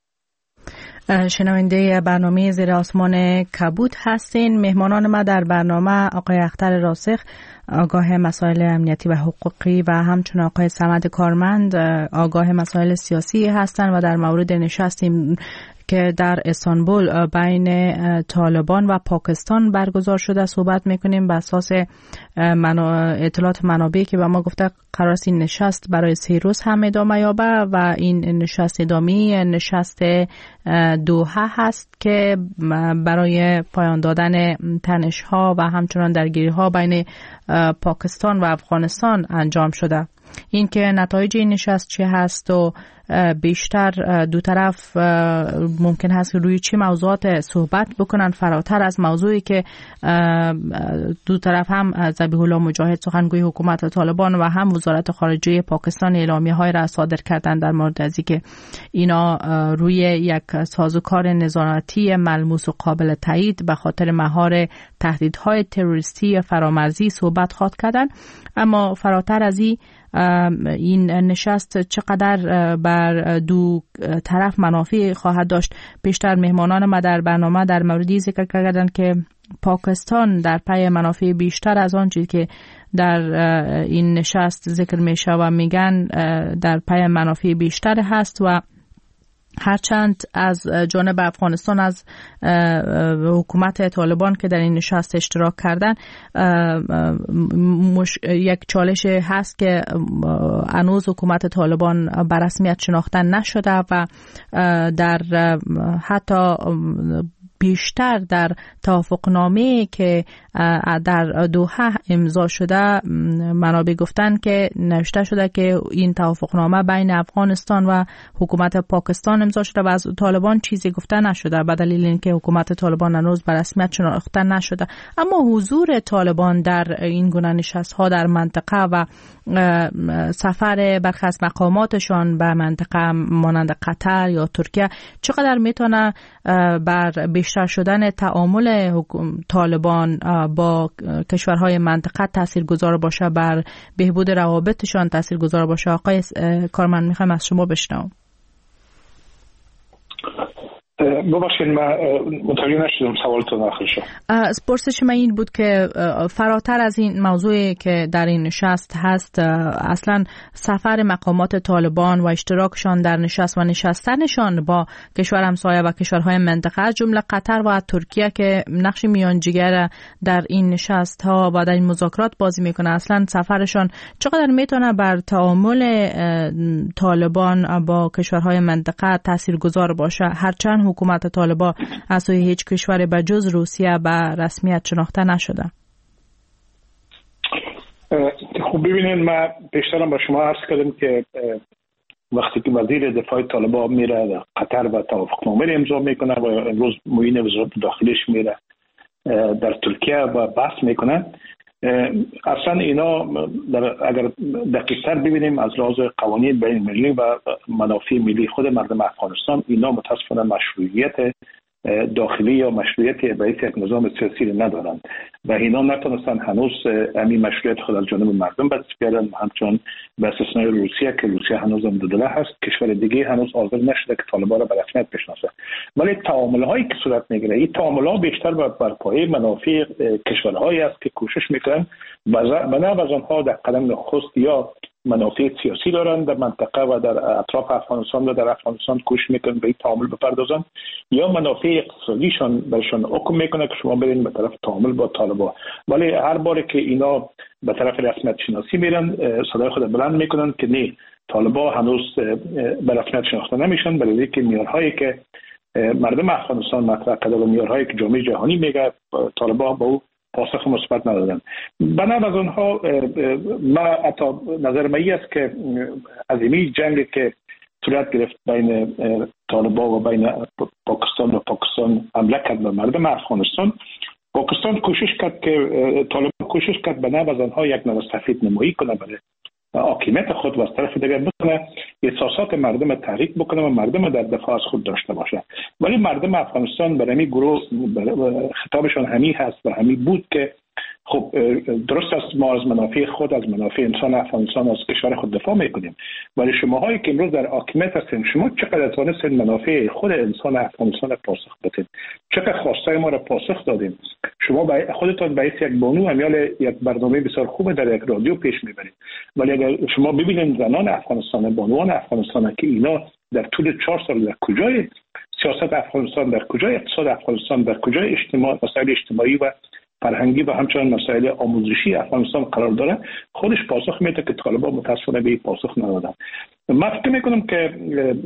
شنونده برنامه زیر آسمان کبود هستین. مهمانان ما در برنامه آقای اختر راسخ، آگاه مسائل امنیتی و حقوقی، و همچنین آقای صمد کارمند، آگاه مسائل سیاسی هستند و در مورد نشستیم که در استانبول بین طالبان و پاکستان برگزار شده صحبت میکنیم. بر اساس اطلاعات منابعی که به ما گفته قرار است این نشست برای سه روز هم ادامه یابه و این نشست ادامی نشست دوحه هست که برای پایان دادن تنش‌ها و همچنان درگیری‌ها بین پاکستان و افغانستان انجام شده. این که نتایج این نشست چه هست و بیشتر دو طرف ممکن هست روی چه موضوعات صحبت بکنن فراتر از موضوعی که دو طرف هم ذبیح الله مجاهد سخنگوی حکومت طالبان و هم وزارت خارجه پاکستان اعلامیه های را صادر کردن در مورد از اینکه اینا روی یک سازوکار نظارتی ملموس و قابل تایید به خاطر مهار تهدیدهای تروریستی فرامرزی صحبت خواهد کردن. اما فراتر از این این نشست چقدر بر دو طرف منافع خواهد داشت، بیشتر مهمانان ما در برنامه در موردی ذکر کردند که پاکستان در پی منافع بیشتر از آن چیزی که در این نشست ذکر میشه و میگن در پی منافع بیشتر هست و هرچند از جانب افغانستان از حکومت طالبان که در این نشست اشتراک کردن یک چالش هست که هنوز حکومت طالبان به رسمیت شناخته نشده و در حتی بیشتر در توافقنامه که در دوحه امضا شده منابع گفتن که نوشته شده که این توافقنامه بین افغانستان و حکومت پاکستان امضا شده و از طالبان چیزی گفته نشده به دلیل اینکه حکومت طالبان هنوز به رسمیت شناخته نشده. اما حضور طالبان در این گونه نشست‌ها در منطقه و سفر برخی از مقاماتشان به منطقه مانند قطر یا ترکیه چقدر میتونه بر بیشتر شدن تعامل طالبان با کشورهای منطقه تاثیرگذار باشه، بر بهبود روابطشان تاثیرگذار باشه؟ آقای کارمند میخوایم از شما بشنوم.
ببخشید من متوجه نشدم سوالتون آخر شد.
پرسش من این بود که فراتر از این موضوعی که در این نشست هست، اصلا سفر مقامات طالبان و اشتراکشان در نشست و نشستنشان با کشور همسایه و کشورهای منطقه از جمله قطر و ترکیه که نقش میانجیگر در این نشست ها و در این مذاکرات بازی میکنه، اصلا سفرشان چقدر میتونه بر تعامل طالبان با کشورهای منطقه تاثیرگذار باشه؟ هرچند حکومت طالبان از سوی هیچ کشور به جز روسیه به رسمیت شناخته نشده.
خب ببینید، من پیشترم با شما عرض کردم که وقتی که وزیر دفاع طالبان میره قطر و توافقنامه امضا میکنه و امروز معین وزارت داخلیش میره در ترکیه و بحث میکنه، اصلا اینا در اگر دقیق‌تر ببینیم از لحاظ قوانین بین المللی و منافع ملی خود مردم افغانستان، اینا متاسفانه مشروعیت داخلی یا مشروعیت رئیس یک نظام سیاسی ندارند و اینا نتونستن هنوز همین مشروعیت خود از جانب مردم به دست بیارن، همچنان به استثنای روسیه که روسیه هنوز هم دودله هست، کشور دیگه هنوز حاضر نشده که طالبان را به رسمیت بشناسه. ولی تعامل هایی که صورت میگیره، این تعامل ها بیشتر بر پایه منافع کشورهایی است که کوشش میکنن بنا از آنها در قدم نخست یا منافع سیاسی دارند در منطقه و در اطراف افغانستان و در افغانستان کوشش میکنن به این تعامل بپردازن، یا منافع اقتصادیشان برشان حکم میکنه که شما برین به طرف تعامل با طالبان. ولی هر باره که اینا به طرف رسمیت شناسی میرن، صدای خود بلند میکنن که نه، طالبان هنوز به رسمیت شناخته نمیشن، برای که معیارهایی که مردم افغانستان مطرح کرده و معیارهایی که جامعه جهانی میگه طالبان با او پاسخ مثبت ندادن. بنا از آنها ما حتی نظر من است که از این جنگ که صورت گرفت بین طالبان و بین پاکستان و پاکستان حمله کرد به مردم افغانستان، پاکستان کوشش کرد که طالبان کوشش کرد بنا از آنها یک نوع سفید نمایی کنه برای حاکمیت خود و از طرف دیگر بتونه احساسات مردم تحریک بکنه و مردم در دفاع از خود داشته باشه. ولی مردم افغانستان برای همین گروه خطابشان همین هست و همین بود که خب درست است، ما از منافع خود، از منافع انسان افغانستان، از کشور خود دفاع میکنیم، ولی شماهایی که امروز در حاکمیت هستین، شما چقدر توانستین منافع خود انسان افغانستان پاسخ بدید؟ چقدر خواستای ما را پاسخ دادین؟ شما خودتان به یک بانو امیال یک برنامه بسیار خوب در یک رادیو پیش میبرید، ولی اگر شما ببینید زنان افغانستان، بانوان افغانستان که اینا در طول چهار سال در کجای سیاست افغانستان، در کجای اقتصاد افغانستان، در کجای اجتماع، مسائل اجتماعی و فرهنگی و همچنان مسائل آموزشی افغانستان قرار داره، خودش پاسخ میده که طالبان متاسفانه به این پاسخ ندادن. من فکر میکنم که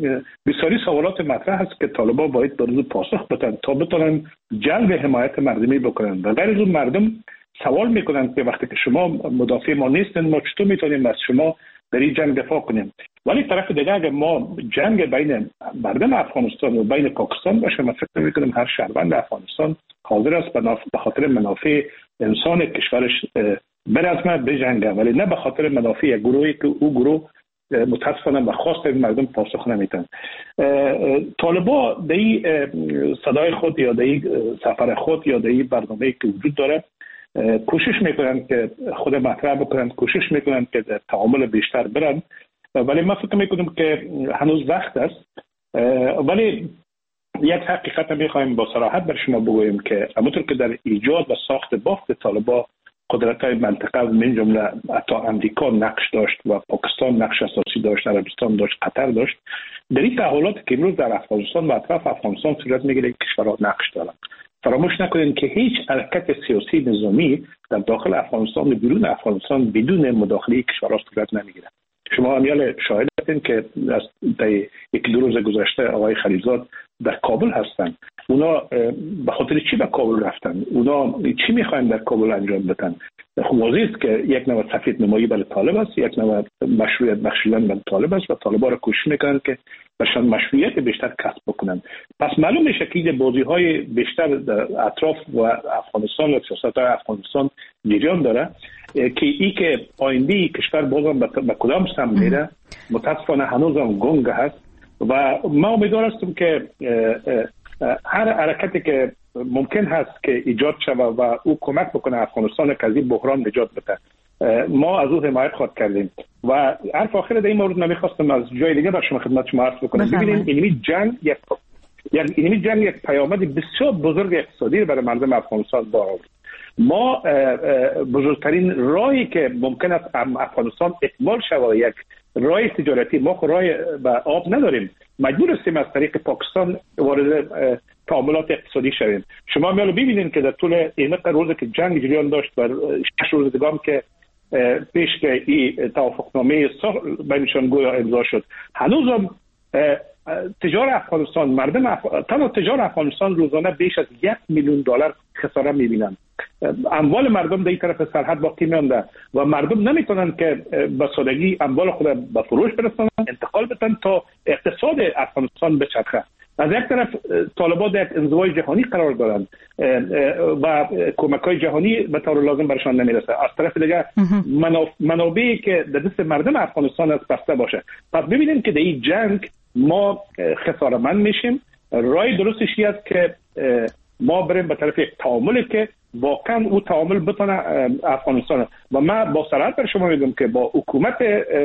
بسیاری سوالات مطرح هست که طالبان باید به پاسخ بدن تا بتونن جلب حمایت مردمی بکنن و غیر از اون مردم سوال میکنن که وقتی که شما مدافع ما نیستین، ما چطور میتونیم از شما در این جنگ دفاع کنیم؟ ولی طرف دیگه اگر ما جنگ بین مردم افغانستان و بین پاکستان باشه، من فکر میکنم هر شهروند افغانستان حاضر است به خاطر منافع انسان کشورش برزمه بجنگه، ولی نه به خاطر منافع گروهی که او گروه متاسفانه به خواست مردم پاسخ نمیتن. طالبان در این صدای خود یا در این سفر خود یا در این برنامه‌ای که وجود داره کوشش میکنن که خود مطرح بکنن، کوشش میکنن که در تعامل بیشتر برن، ولی من فکر میکنم که هنوز وقت است. ولی یک حقیقت میخوایم با صراحت بر شما بگوییم که همونطور که در ایجاد و ساخت بافت طالبان قدرت‌های منطقه من جمله حتی امریکا نقش داشت و پاکستان نقش اساسی داشت، عربستان داشت، قطر داشت، در این تحولات که امروز در افغانستان و اطراف افغانستان صورت میگیره کشورها نقش دارند. فراموش نکنید که هیچ حرکت سیاسی نظامی در داخل افغانستان و بیرون افغانستان بدون مداخله کشورها صورت نمیگیره. شما امیال شاهد هستین که از یک دو روز گذشته آقای خلیلزاد در کابل هستن. اونا به خاطر چی به کابل رفتن؟ اونا چی میخواین در کابل انجام بدن؟ خب واضح است که یک نوع سفید نمایی برای طالب است، یک نوع مشروعیت بخشیدن برای طالب است و طالبان را کوشش میکنن که برشان مشروعیت بیشتر کسب بکنن. پس معلوم میشه که بازی های بیشتر در اطراف و افغانستان و سیاست های افغانستان جریان داره که ای که آینده کشور بازم به کدام سمت میره متاسفانه هنوزم گنگ هست و ما امیدوار هستم که هر حرکتی که ممکن هست که ایجاد شود و او کمک بکنه افغانستان که از این بحران نجات بده، ما از او حمایت خواهد کردیم. و حرف آخر در این مورد نمیخواستم از جای دیگه بر شما خدمت شما عرض بکنم. ببینید این جنگ یک این جنگ یک پیامد بسیار بزرگ اقتصادی برای مردم افغانستان داره. ما بزرگترین راهی که ممکن است افغانستان اکمال شود یک راه تجارتی، ما راه به آب نداریم، مجبور هستیم از طریق پاکستان وارد تعاملات اقتصادی شویم. شما میالو ببینید که در طول این روزی که جنگ جریان داشت و شش روز دیگه هم که پیش که این توافقنامه بینشان گویا امضا شد، هنوزم تجار افغانستان، مردم اف... تنها تجار افغانستان روزانه بیش از یک میلیون دلار خساره میبینن. اموال مردم در این طرف سرحد باقی میانده و مردم نمیتونن که به سادگی اموال خود به فروش برسونن، انتقال بدن تا اقتصاد افغانستان بچرخه. از یک طرف طالبان در یک انزوای جهانی قرار دارند و کمک‌های جهانی به طور لازم برشان نمیرسه. از طرف دیگه منابعی که در دست مردم افغانستان است بسته باشه. پس ببینیم که در این جنگ ما خسارتمند میشیم. راه درستش است که ما بریم به طرف یک تعاملی که واقعا او تعامل بتونه افغانستان و ما با صراحت بر شما میگم که با حکومت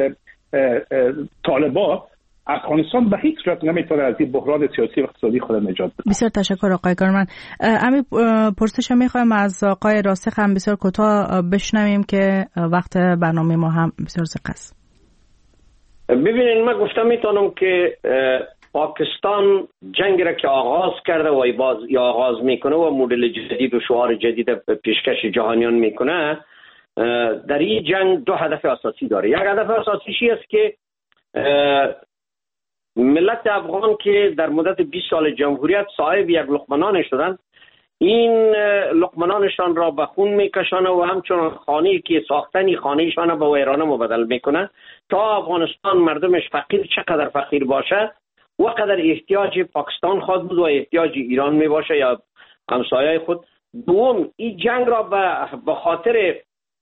طالبان افغانستان به هیچ صورت نمیتونه از این بحران سیاسی و اقتصادی خود نجات بده.
بسیار تشکر آقای کارمند. امی پرسش میخوایم از آقای راسخ هم بسیار کوتاه بشنویم که وقت برنامه ما هم بسیار زیاد است.
ببینید من گفتم میتونم که پاکستان جنگ را که آغاز کرده و باز یا آغاز میکنه و مدل جدید و شعار جدید پیشکش جهانیان میکنه، در این جنگ دو هدف اساسی داره. یک هدف اساسیش است که ملت افغان که در مدت بیست سال جمهوریت صاحب یک لقمه شدند، این لقمه را به خون میکشانه و همچنان خانه‌ای که ساختنی خانه‌شان به ویرانه مبدل میکنه تا افغانستان مردمش فقیر چقدر فقیر باشه و قدر احتیاج پاکستان خواهد بود و احتیاج ایران می باشه یا همسایه خود. دوم این جنگ را به خاطر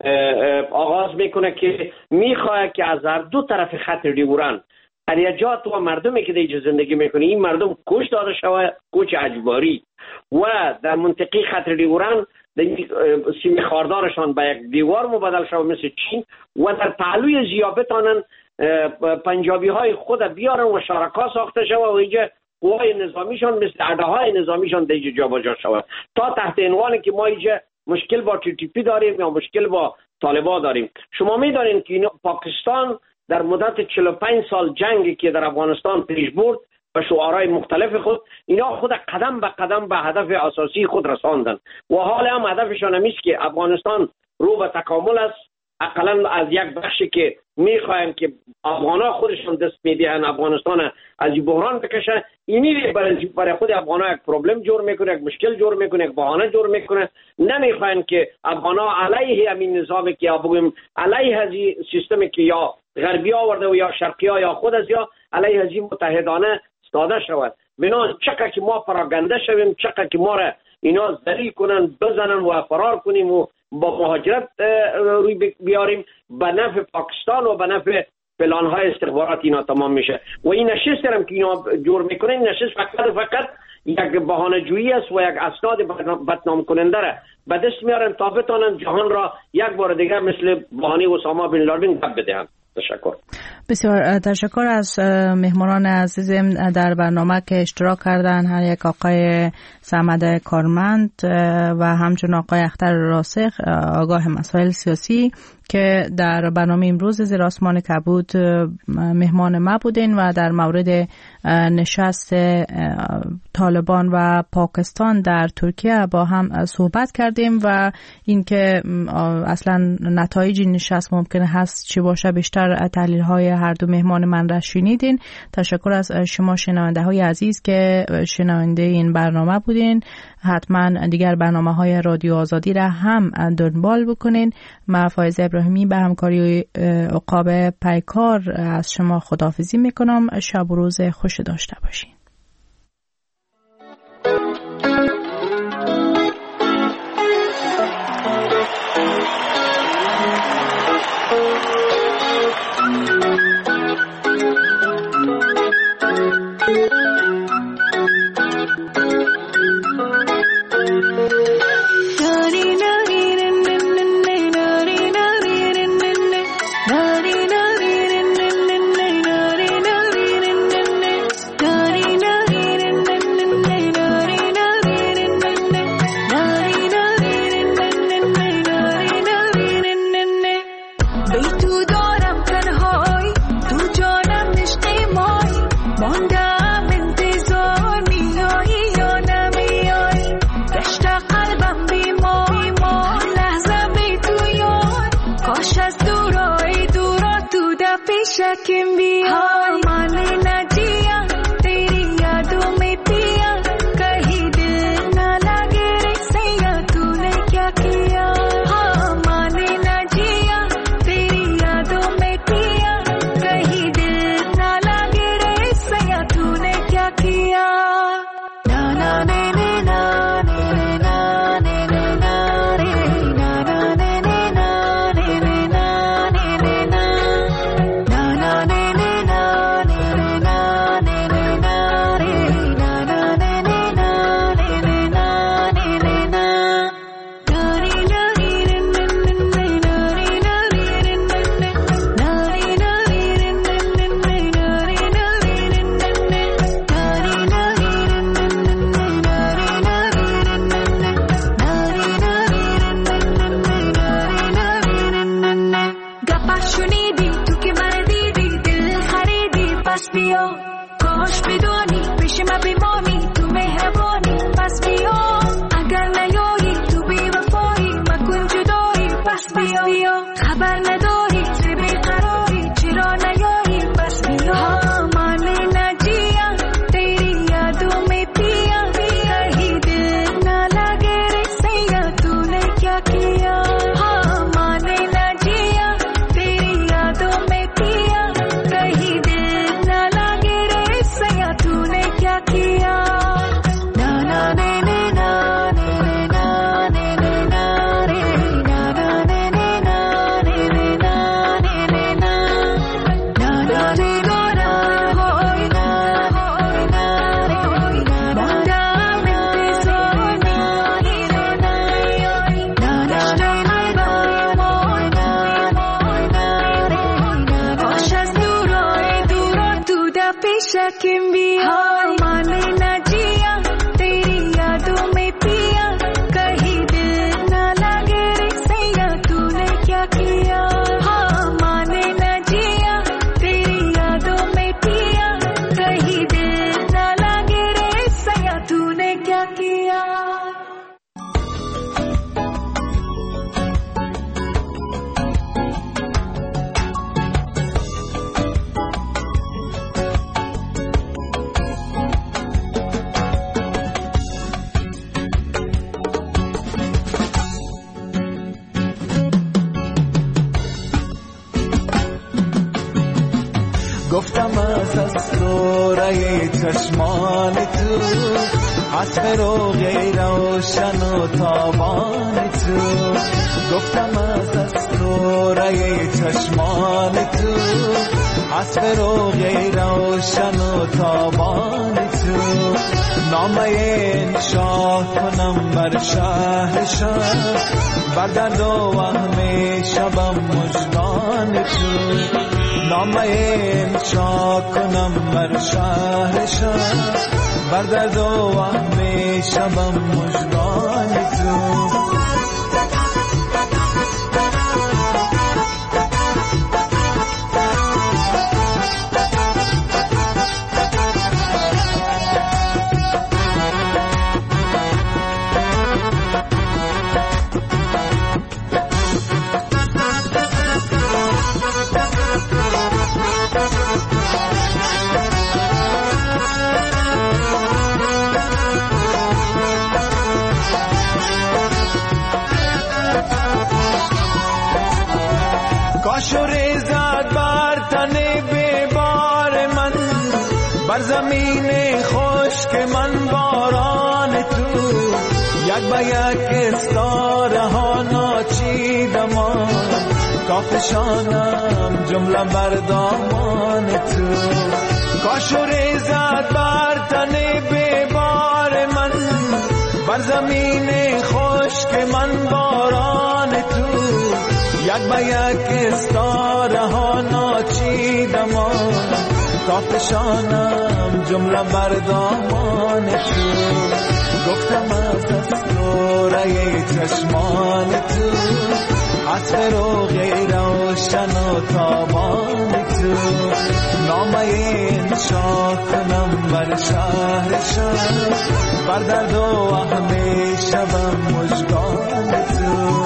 آغاز میکنه که میخواه که از هر دو طرف خط دیوران اریجات و مردمی که دیگه زندگی میکنه این مردم کش داده شود، کش اجباری، و در منطقه خط دیوران سیم خاردارشان به یک دیوار مبدل شود مثل چین و در پهلوی ضیافتانن پنجابی های خود بیارن و شرکا ساخته شود و اینجا قوای نظامیشان مثل اډه‌های نظامیشان دیگه جا با جا شود تا تحت عنوانی که ما اینجا مشکل با تی تی پی داریم یا مشکل با طالبان داریم. شما میدانید که پاکستان در مدت چهل و پنج سال جنگی که در افغانستان پیش برد به شعارهای مختلف خود اینا خود قدم به قدم به هدف اساسی خود رساندن و حال هم هدفشان همیست که افغانستان رو به تکامل است. اقلا از یک بخشی که میخوایم که افغانا خودشون دست میدهن افغانستان از این بحران بکشه، اینی برای خود افغانا یک پروبلم جور میکنه، یک مشکل جور میکنه، یک بهانه جور میکنه. نمیخوایم که افغانا علیه همین نظامی که بگیم علیه از این سیستمی که یا غربی آورده و یا شرقی ها یا خود از یا علیه از این متحدانه استاده شود. بنابراین چقدر که ما پراگنده شویم، چقدر که ما را اینا ذلیل کنن، بزنن و فرار کنیم و با مهاجرت روی بیاریم، به نفع پاکستان و به نفع پلان‌های استخبارات اینا تمام میشه. و این نشست هم که اینا جور میکنه، این نشست فقط فقط یک بهانه جویی است و یک اسناد بدنام کننده را به دست میارن تا بتونن جهان را یک بار دیگر مثل بهانه اسامه بن لادن گپ بدهند. تشکر.
بسیار تشکر از مهمانان عزیزم در برنامه که اشتراک کردن، هر یک آقای صمد کارمند و همچنین آقای اختر راسخ آگاه مسائل سیاسی که در برنامه امروز زیر آسمان کبود مهمان ما بودین و در مورد نشست طالبان و پاکستان در ترکیه با هم صحبت کردیم و اینکه اصلا نتایج نشست ممکنه هست چی باشه. بیشتر تحلیل های هر دو مهمان من را شنیدین. تشکر از شما شنونده های عزیز که شنونده این برنامه بودین. حتما دیگر برنامه های رادیو آزادی را هم دنبال بکنین. من فایزه ابراهیمی به همکاری عقاب پیکار از شما خداحافظی میکنم. شب و روز خوش داشته باشین.
Daddy किया ना ना ने ने ना ने ना ने ने ना रे ना ना ने ने ना ने ने ना ने ने ना ना ना ने ने ना ने ने ना ने ने ना रे ना ना ने ने ना ने ने ना ने ने ना नारी नारी रे ने ने नारी नारी रे ने ने नारी नारी रे ने ने नारी नारी रे ने ने नारी नारी रे ने ने नारी नारी रे ने ने नारी नारी रे ने ने नारी नारी रे ने गप्पा शुनीदी तू के मार दीदी दिल खरीदी पास पियो कोश बिदोनी पेशमा बिमोनी तू मेहरबानी पास पियो अगर नयोई तू बेवफाई मकुन जुदाई पास पियो खबर न दोई से बेकरारी चिरो नयोई पास पियो हाँ माने न जिया तेरी यादों में पिया कहीं दिल न लगे रे सैया तूने क्या किया हाँ माने न जिया तेरी यादों में पिया कहीं दिल न लगे रे सैया तूने क्या किया ना ना ने ने ना ने ने ना ने ने ना रे ना ना ने ने ना ने ने ना ने ने ना ना ना ने नो ना होय ना होय ना रे होय ना ना mente soy na रे ना yoy ना ना ne ne moy na moy na रे ना koshas duro e duro tu da pesha kimbi hoy माने न जिया तेरी यादों में पिया कहीं दिल न लगे रे सैया तूने क्या किया हाँ माने न जिया तेरी यादों में पिया कहीं दिल न लगे रे सैया तूने क्या किया
گفتم از اسراره چشمان تو عطر و غیر روشن و تابان تو گفتم از اسراره چشمان تو عطر و غیر روشن و تابان تو نامه انشا کنم بر شهر شهر بر درد و وهم شبم مژگان تو نامه انشا کنم بر شهر شهر بر درد و وهم شبم مژگان تو کاش و ریزد بر تن بیبار من بر زمین خشک من باران تو یک به یک استاره ها ناچیدم تا فشانم جمله بر دامان تو کاش و ریزد بر تن بیبار من بر زمین خشک من باران تو یک به یک استاره ها ناچیدم تا فشانم جمله بر دامان تو گفتم از اسراره چشمان تو عطر و غیر روشن و تابان تو نامه انشا کنم بر شهر شهر بر درد و وهم شبم مژگان تو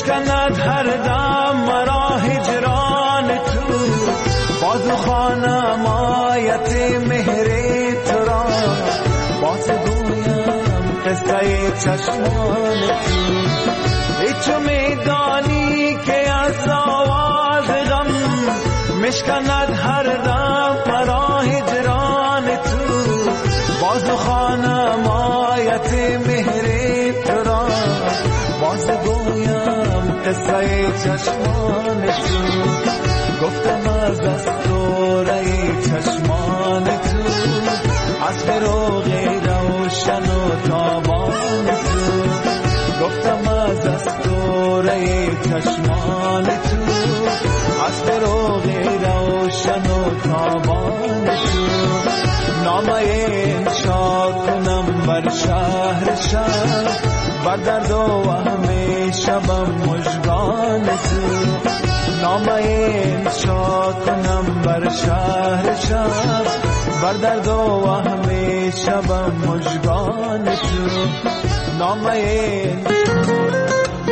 بشکند هر دم مرا هجران تو، باز خانم آیت مهر تو را، باز گویم قصه چشمان تو. ای تو میدانی که از آواز غم مشکند هر دم مرا هجران تو، باز خانم آیت مهر تو را، باز گویم قصه چشمان تو. گفتم از دستوره چشمان تو، از فروغ روشن و تابان تو. گفتم از دستوره چشمان تو، از فروغ روشن و تابان تو. نامه انشا کنم بر شهر شهر، بر درد و وهم شبم مژگان تو. نامه انشا کنم بر شهر شهر، بر درد و وهم شبم مژگان تو. نامه انشا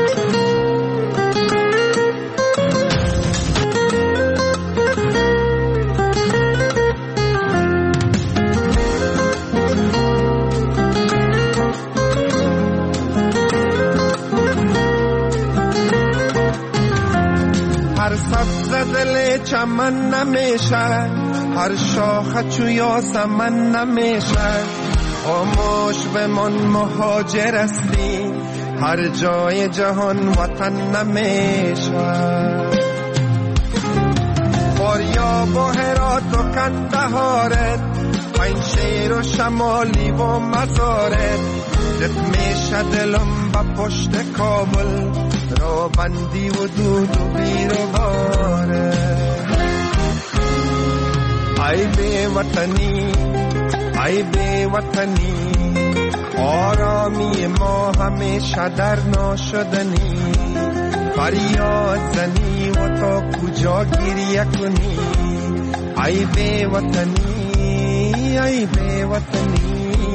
دل چمن نمیشه، هر شاخه چو یاسمن نمیشه. خاموش بمان مهاجر هستی، هر جای جهان وطن نمیشه. فاریاب و هرات و کندهارت، پنجشیر و شمالی و مزارت. دت میشه دلم با پشت کابل، رو بندی و دود و بیر و باره. ای بی وطنی ای بی وطنی، آرامی ما همیشه در ناشدنی. فریاد زنی و تا کجا گریه کنی، ای بی وطنی ای بی وطنی.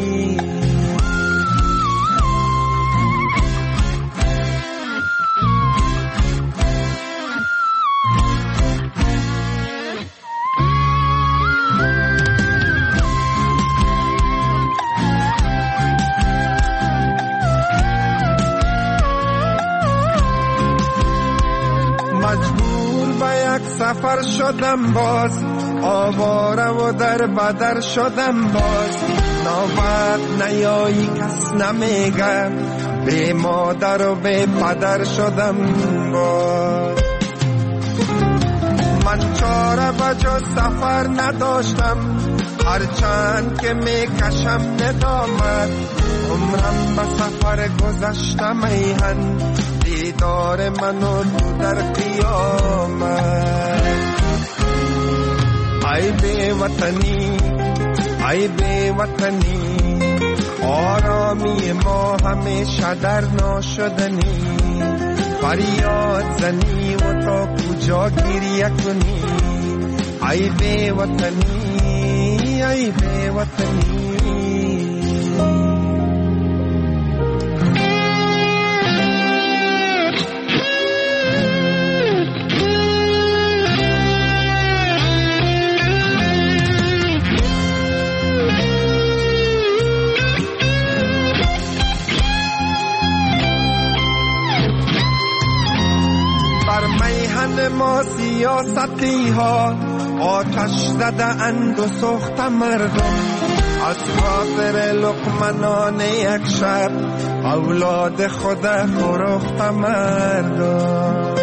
سفر شدم باز، آواره و در بدر شدم باز. نوبت نیایی کس نمیگه، بی مادر و بی پدر شدم باز. من چاره بجز سفر نداشتم، هرچند که میکشم ندامت. عمرم به سفر گذشتم ایهن، دیدار منو تو در قیامت. ای بی وطنی ای بی وطنی، آرامی ما همیشه در ناشدنی. فریاد زنی و تا کجا گریه کنی، ای بی وطنی ای بی وطنی. ما سیاستی ها آتش زده اند و سوخت مردم، از خاطر لقمنان یک شب اولاد خود فروخت مردم.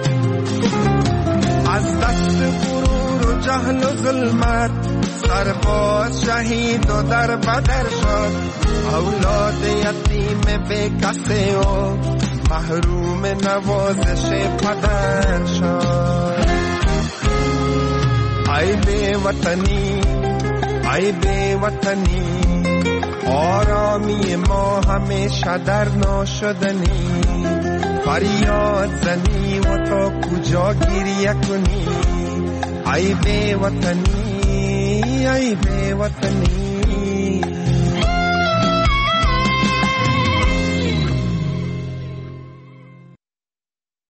از دست غرور و جهل و ظلمت سرباز شهید و در بدر شد. اولاد یتیم بی کسی و محروم نوازش پدر شد. ای بی وطنی ای بی وطنی، آرامی ما همیشه در ناشدنی. فریاد زنی و تا کجا گریه کنی، ای بی وطنی ای بی وطنی.